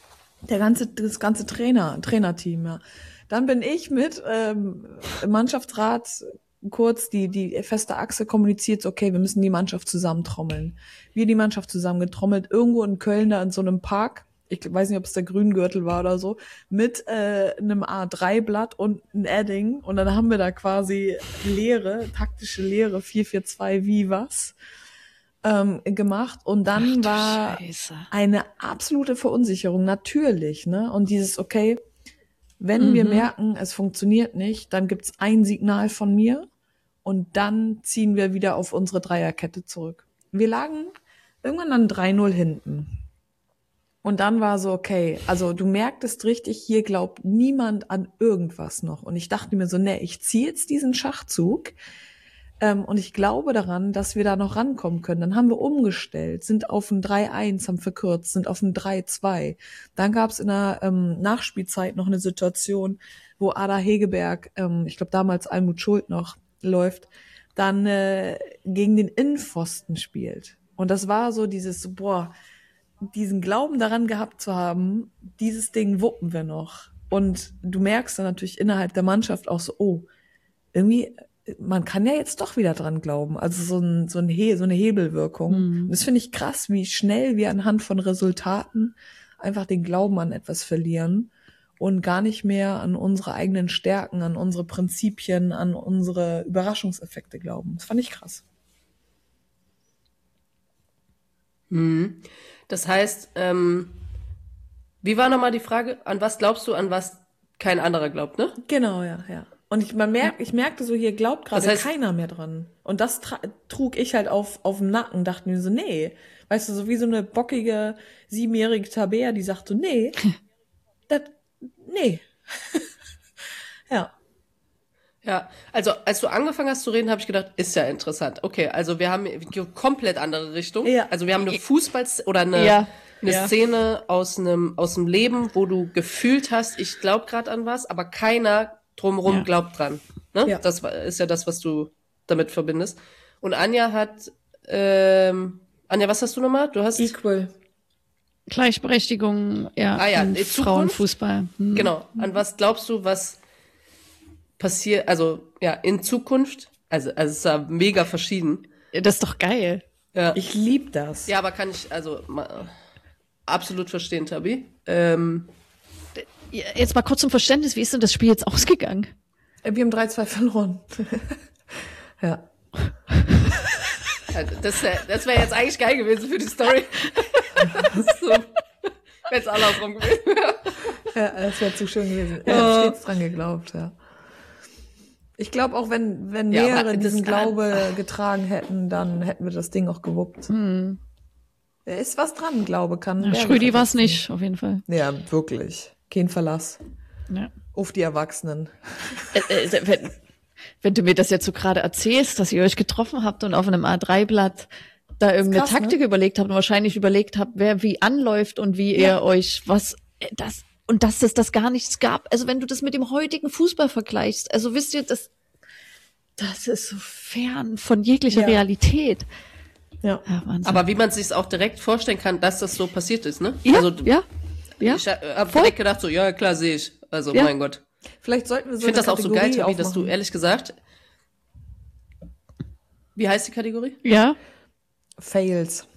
Das ganze Trainerteam, ja. Dann bin ich mit im Mannschaftsrat kurz die feste Achse kommuniziert, okay, wir müssen die Mannschaft zusammentrommeln. Wir die Mannschaft zusammengetrommelt, irgendwo in Köln, da in so einem Park, ich weiß nicht, ob es der Grüngürtel war oder so, mit einem A3-Blatt und ein Edding. Und dann haben wir da quasi taktische Lehre, 4-4-2, wie was, gemacht. Und dann war eine absolute Verunsicherung, natürlich, ne? Und dieses, okay, wenn wir merken, es funktioniert nicht, dann gibt's ein Signal von mir und dann ziehen wir wieder auf unsere Dreierkette zurück. Wir lagen irgendwann dann 3-0 hinten. Und dann war so, okay, also du merktest richtig, hier glaubt niemand an irgendwas noch. Und ich dachte mir so, nee, ich ziehe jetzt diesen Schachzug und ich glaube daran, dass wir da noch rankommen können. Dann haben wir umgestellt, sind auf ein 3-1, haben verkürzt, sind auf ein 3-2. Dann gab es in der Nachspielzeit noch eine Situation, wo Ada Hegeberg, ich glaube damals Almut Schuld noch läuft, dann gegen den Innenpfosten spielt. Und das war so dieses, diesen Glauben daran gehabt zu haben, dieses Ding wuppen wir noch. Und du merkst dann natürlich innerhalb der Mannschaft auch so, irgendwie man kann ja jetzt doch wieder dran glauben. Also so eine Hebelwirkung. Und das finde ich krass, wie schnell wir anhand von Resultaten einfach den Glauben an etwas verlieren und gar nicht mehr an unsere eigenen Stärken, an unsere Prinzipien, an unsere Überraschungseffekte glauben. Das fand ich krass. Das heißt, wie war nochmal die Frage? An was glaubst du, an was kein anderer glaubt, ne? Genau, ja. Und ich merkte so, hier glaubt gerade Das heißt- keiner mehr dran. Und das trug ich halt auf den Nacken, dachte mir so, nee. Weißt du, so wie so eine bockige 7-jährige Tabea, die sagt so, nee, nee. Ja. Ja, also als du angefangen hast zu reden, habe ich gedacht, ist ja interessant. Okay, also wir haben eine komplett andere Richtung. Ja. Also wir haben eine oder eine Ja. Szene aus dem Leben, wo du gefühlt hast, ich glaube gerade an was, aber keiner drumherum Ja. glaubt dran. Ne? Ja. Das ist ja das, was du damit verbindest. Und Anja hat, Anja, was hast du nochmal? Du hast Equal. Gleichberechtigung, ja, Ah ja, im in Zukunft? Frauenfußball. Genau. An was glaubst du, was passiert, also ja, in Zukunft? Also es ist ja mega verschieden. Das ist doch geil. Ja. Ich lieb das. Ja, aber kann ich absolut verstehen, Tabi. Jetzt mal kurz zum Verständnis, wie ist denn das Spiel jetzt ausgegangen? Wir haben 3-2 verloren. Ja. Das wäre jetzt eigentlich geil gewesen für die Story. So, wenn es andersrum gewesen wäre. Ja, das wäre zu schön gewesen. Ich habe stets dran geglaubt, ja. Ich glaube auch, wenn Ja, mehrere aber diesen das- Glaube getragen hätten, dann hätten wir das Ding auch gewuppt. Da ist was dran, Glaube kann. Ja, Berge Schrödi war es versetzen. nicht, auf jeden Fall. Ja, wirklich. Kein Verlass. Ja. Auf die Erwachsenen. Wenn du mir das jetzt so gerade erzählst, dass ihr euch getroffen habt und auf einem A3-Blatt da irgendeine krass, ne? Taktik überlegt habt und wahrscheinlich überlegt habt, wer wie anläuft und wie ihr euch dass es das gar nichts gab. Also wenn du das mit dem heutigen Fußball vergleichst, also wisst ihr, das ist so fern von jeglicher Ja. Realität. Ja. Ja, Wahnsinn. Aber wie man sich auch direkt vorstellen kann, dass das so passiert ist, ne? ja, Also ja. ich habe Voll. direkt gedacht, so, ja, klar, sehe ich. Also, Ja. mein Gott. Vielleicht sollten wir so Ich finde das auch so geil, Kategorie Tabi, dass du aufmachen. ehrlich gesagt. Wie heißt die Kategorie? Ja. Fails.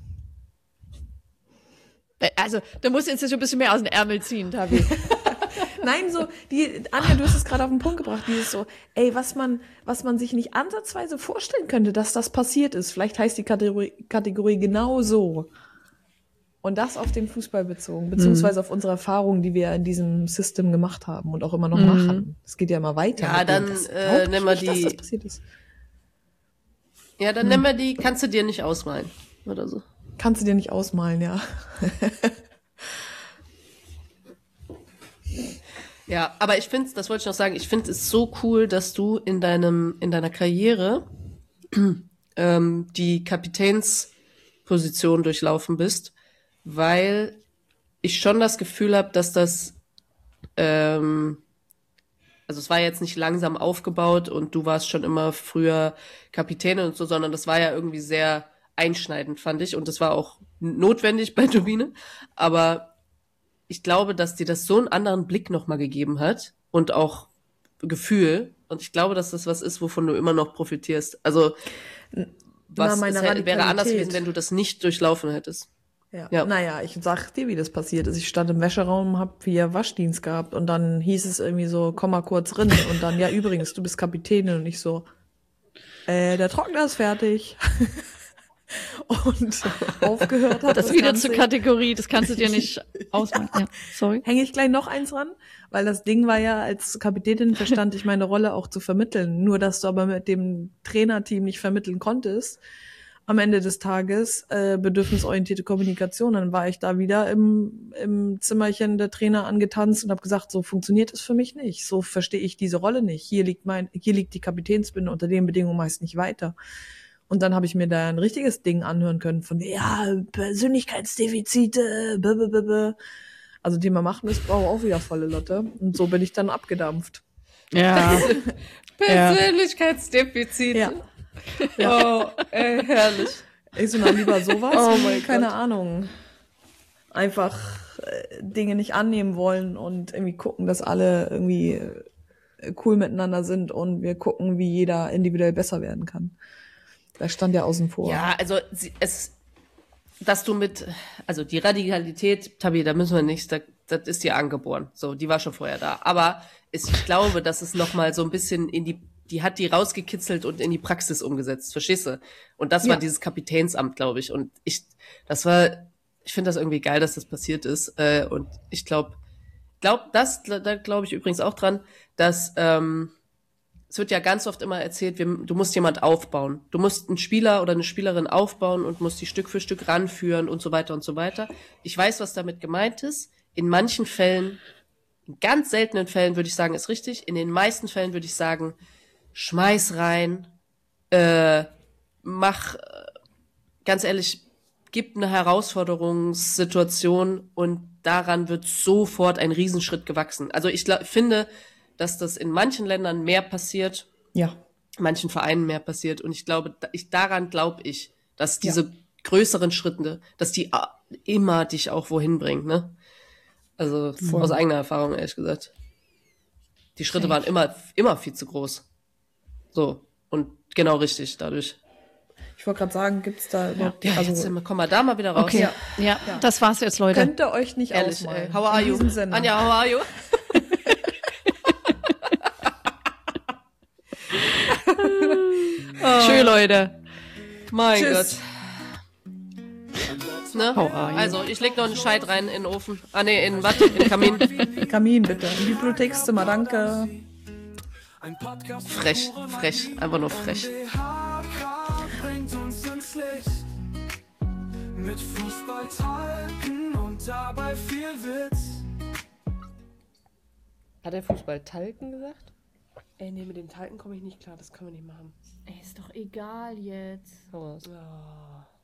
Also, da musst du jetzt ein bisschen mehr aus dem Ärmel ziehen, Tabi. Nein, so, Anja, du hast es gerade auf den Punkt gebracht, dieses so, ey, was man sich nicht ansatzweise vorstellen könnte, dass das passiert ist. Vielleicht heißt die Kategorie genau so. Und das auf den Fußball bezogen, beziehungsweise auf unsere Erfahrungen, die wir in diesem System gemacht haben und auch immer noch machen. Es geht ja immer weiter. Ja, mit dem, dann, das glaub ich nehmen wir nicht, dass die- das passiert ist. Ja, dann nennen wir die, kannst du dir nicht ausmalen. Oder so. Kannst du dir nicht ausmalen, ja. Ja, aber ich finde, das wollte ich noch sagen, ich finde es so cool, dass du in deiner Karriere die Kapitänsposition durchlaufen bist, weil ich schon das Gefühl habe, dass das, also es war jetzt nicht langsam aufgebaut und du warst schon immer früher Kapitänin und so, sondern das war ja irgendwie sehr einschneidend, fand ich. Und das war auch notwendig bei Turbine. Aber ich glaube, dass dir das so einen anderen Blick nochmal gegeben hat und auch Gefühl. Und ich glaube, dass das was ist, wovon du immer noch profitierst. Also, was meine wäre anders Radikalität. gewesen, wenn du das nicht durchlaufen hättest. Ja. Ja. Naja, ich sag dir, wie das passiert ist. Ich stand im Wäscheraum, hab hier Waschdienst gehabt und dann hieß es irgendwie so, komm mal kurz rein. Und dann, ja, übrigens, du bist Kapitänin und ich so, der Trockner ist fertig. Und aufgehört hat Das wieder Ganze. zur Kategorie, das kannst du dir nicht ausmalen. Ja, sorry. Hänge ich gleich noch eins ran, weil das Ding war ja, als Kapitänin verstand ich meine Rolle auch zu vermitteln. Nur, dass du aber mit dem Trainerteam nicht vermitteln konntest. Am Ende des Tages bedürfnisorientierte Kommunikation. Dann war ich da wieder im Zimmerchen der Trainer angetanzt und habe gesagt, so funktioniert es für mich nicht. So verstehe ich diese Rolle nicht. Hier liegt die Kapitänsbinde, unter den Bedingungen meist nicht weiter. Und dann habe ich mir da ein richtiges Ding anhören können von, ja, Persönlichkeitsdefizite, blablabla. Also Thema Machtmissbrauch auch wieder volle Lotte. Und so bin ich dann abgedampft. Ja. Persönlichkeitsdefizit. Ja. Oh, herrlich. Ich so, na lieber sowas, Oh mein keine Gott. Ahnung. Einfach Dinge nicht annehmen wollen und irgendwie gucken, dass alle irgendwie cool miteinander sind und wir gucken, wie jeder individuell besser werden kann. Das stand ja außen vor. Ja, also dass du also die Radikalität, Tabi, da müssen wir nicht, das ist dir angeboren. So, die war schon vorher da. Aber ich glaube, dass es nochmal so ein bisschen die hat die rausgekitzelt und in die Praxis umgesetzt, verstehst du? Und das war dieses Kapitänsamt, glaube ich. Und ich finde das irgendwie geil, dass das passiert ist. Und ich da glaube ich übrigens auch dran, dass es wird ja ganz oft immer erzählt, du musst jemand aufbauen. Du musst einen Spieler oder eine Spielerin aufbauen und musst die Stück für Stück ranführen und so weiter und so weiter. Ich weiß, was damit gemeint ist. In manchen Fällen, in ganz seltenen Fällen würde ich sagen, ist richtig. In den meisten Fällen würde ich sagen, schmeiß rein, ganz ehrlich, gib eine Herausforderungssituation und daran wird sofort ein Riesenschritt gewachsen. Also ich finde, dass das in manchen Ländern mehr passiert, Ja. manchen Vereinen mehr passiert. Und daran glaube ich, dass diese größeren Schritte, dass die immer dich auch wohin bringen, ne? Also aus eigener Erfahrung, ehrlich gesagt. Die Schritte waren immer viel zu groß. So. Und genau richtig dadurch. Ich wollte gerade sagen, gibt's da überhaupt... Ja, jetzt kommen wir da mal wieder raus. Okay, ja, das war's jetzt, Leute. Könnt ihr euch nicht Ehrlich, ausmalen. how are In you? diesem Sinne. Anja, how are you? Tschö, Leute. Mein Tschüss. Gott. Ne? How are you? Also, ich leg noch einen Scheit rein in den Ofen. Ah, nee, in den Kamin. Kamin, bitte. Im Bibliothekszimmer, danke. Ein Podcast Frech, einfach nur frech. BHK bringt uns ins Licht. Mit Fußball talken und dabei viel Witz. Hat der Fußball Talken gesagt? Ey, nee, mit dem Talken komme ich nicht klar. Das können wir nicht machen. Ey, ist doch egal jetzt. Ja.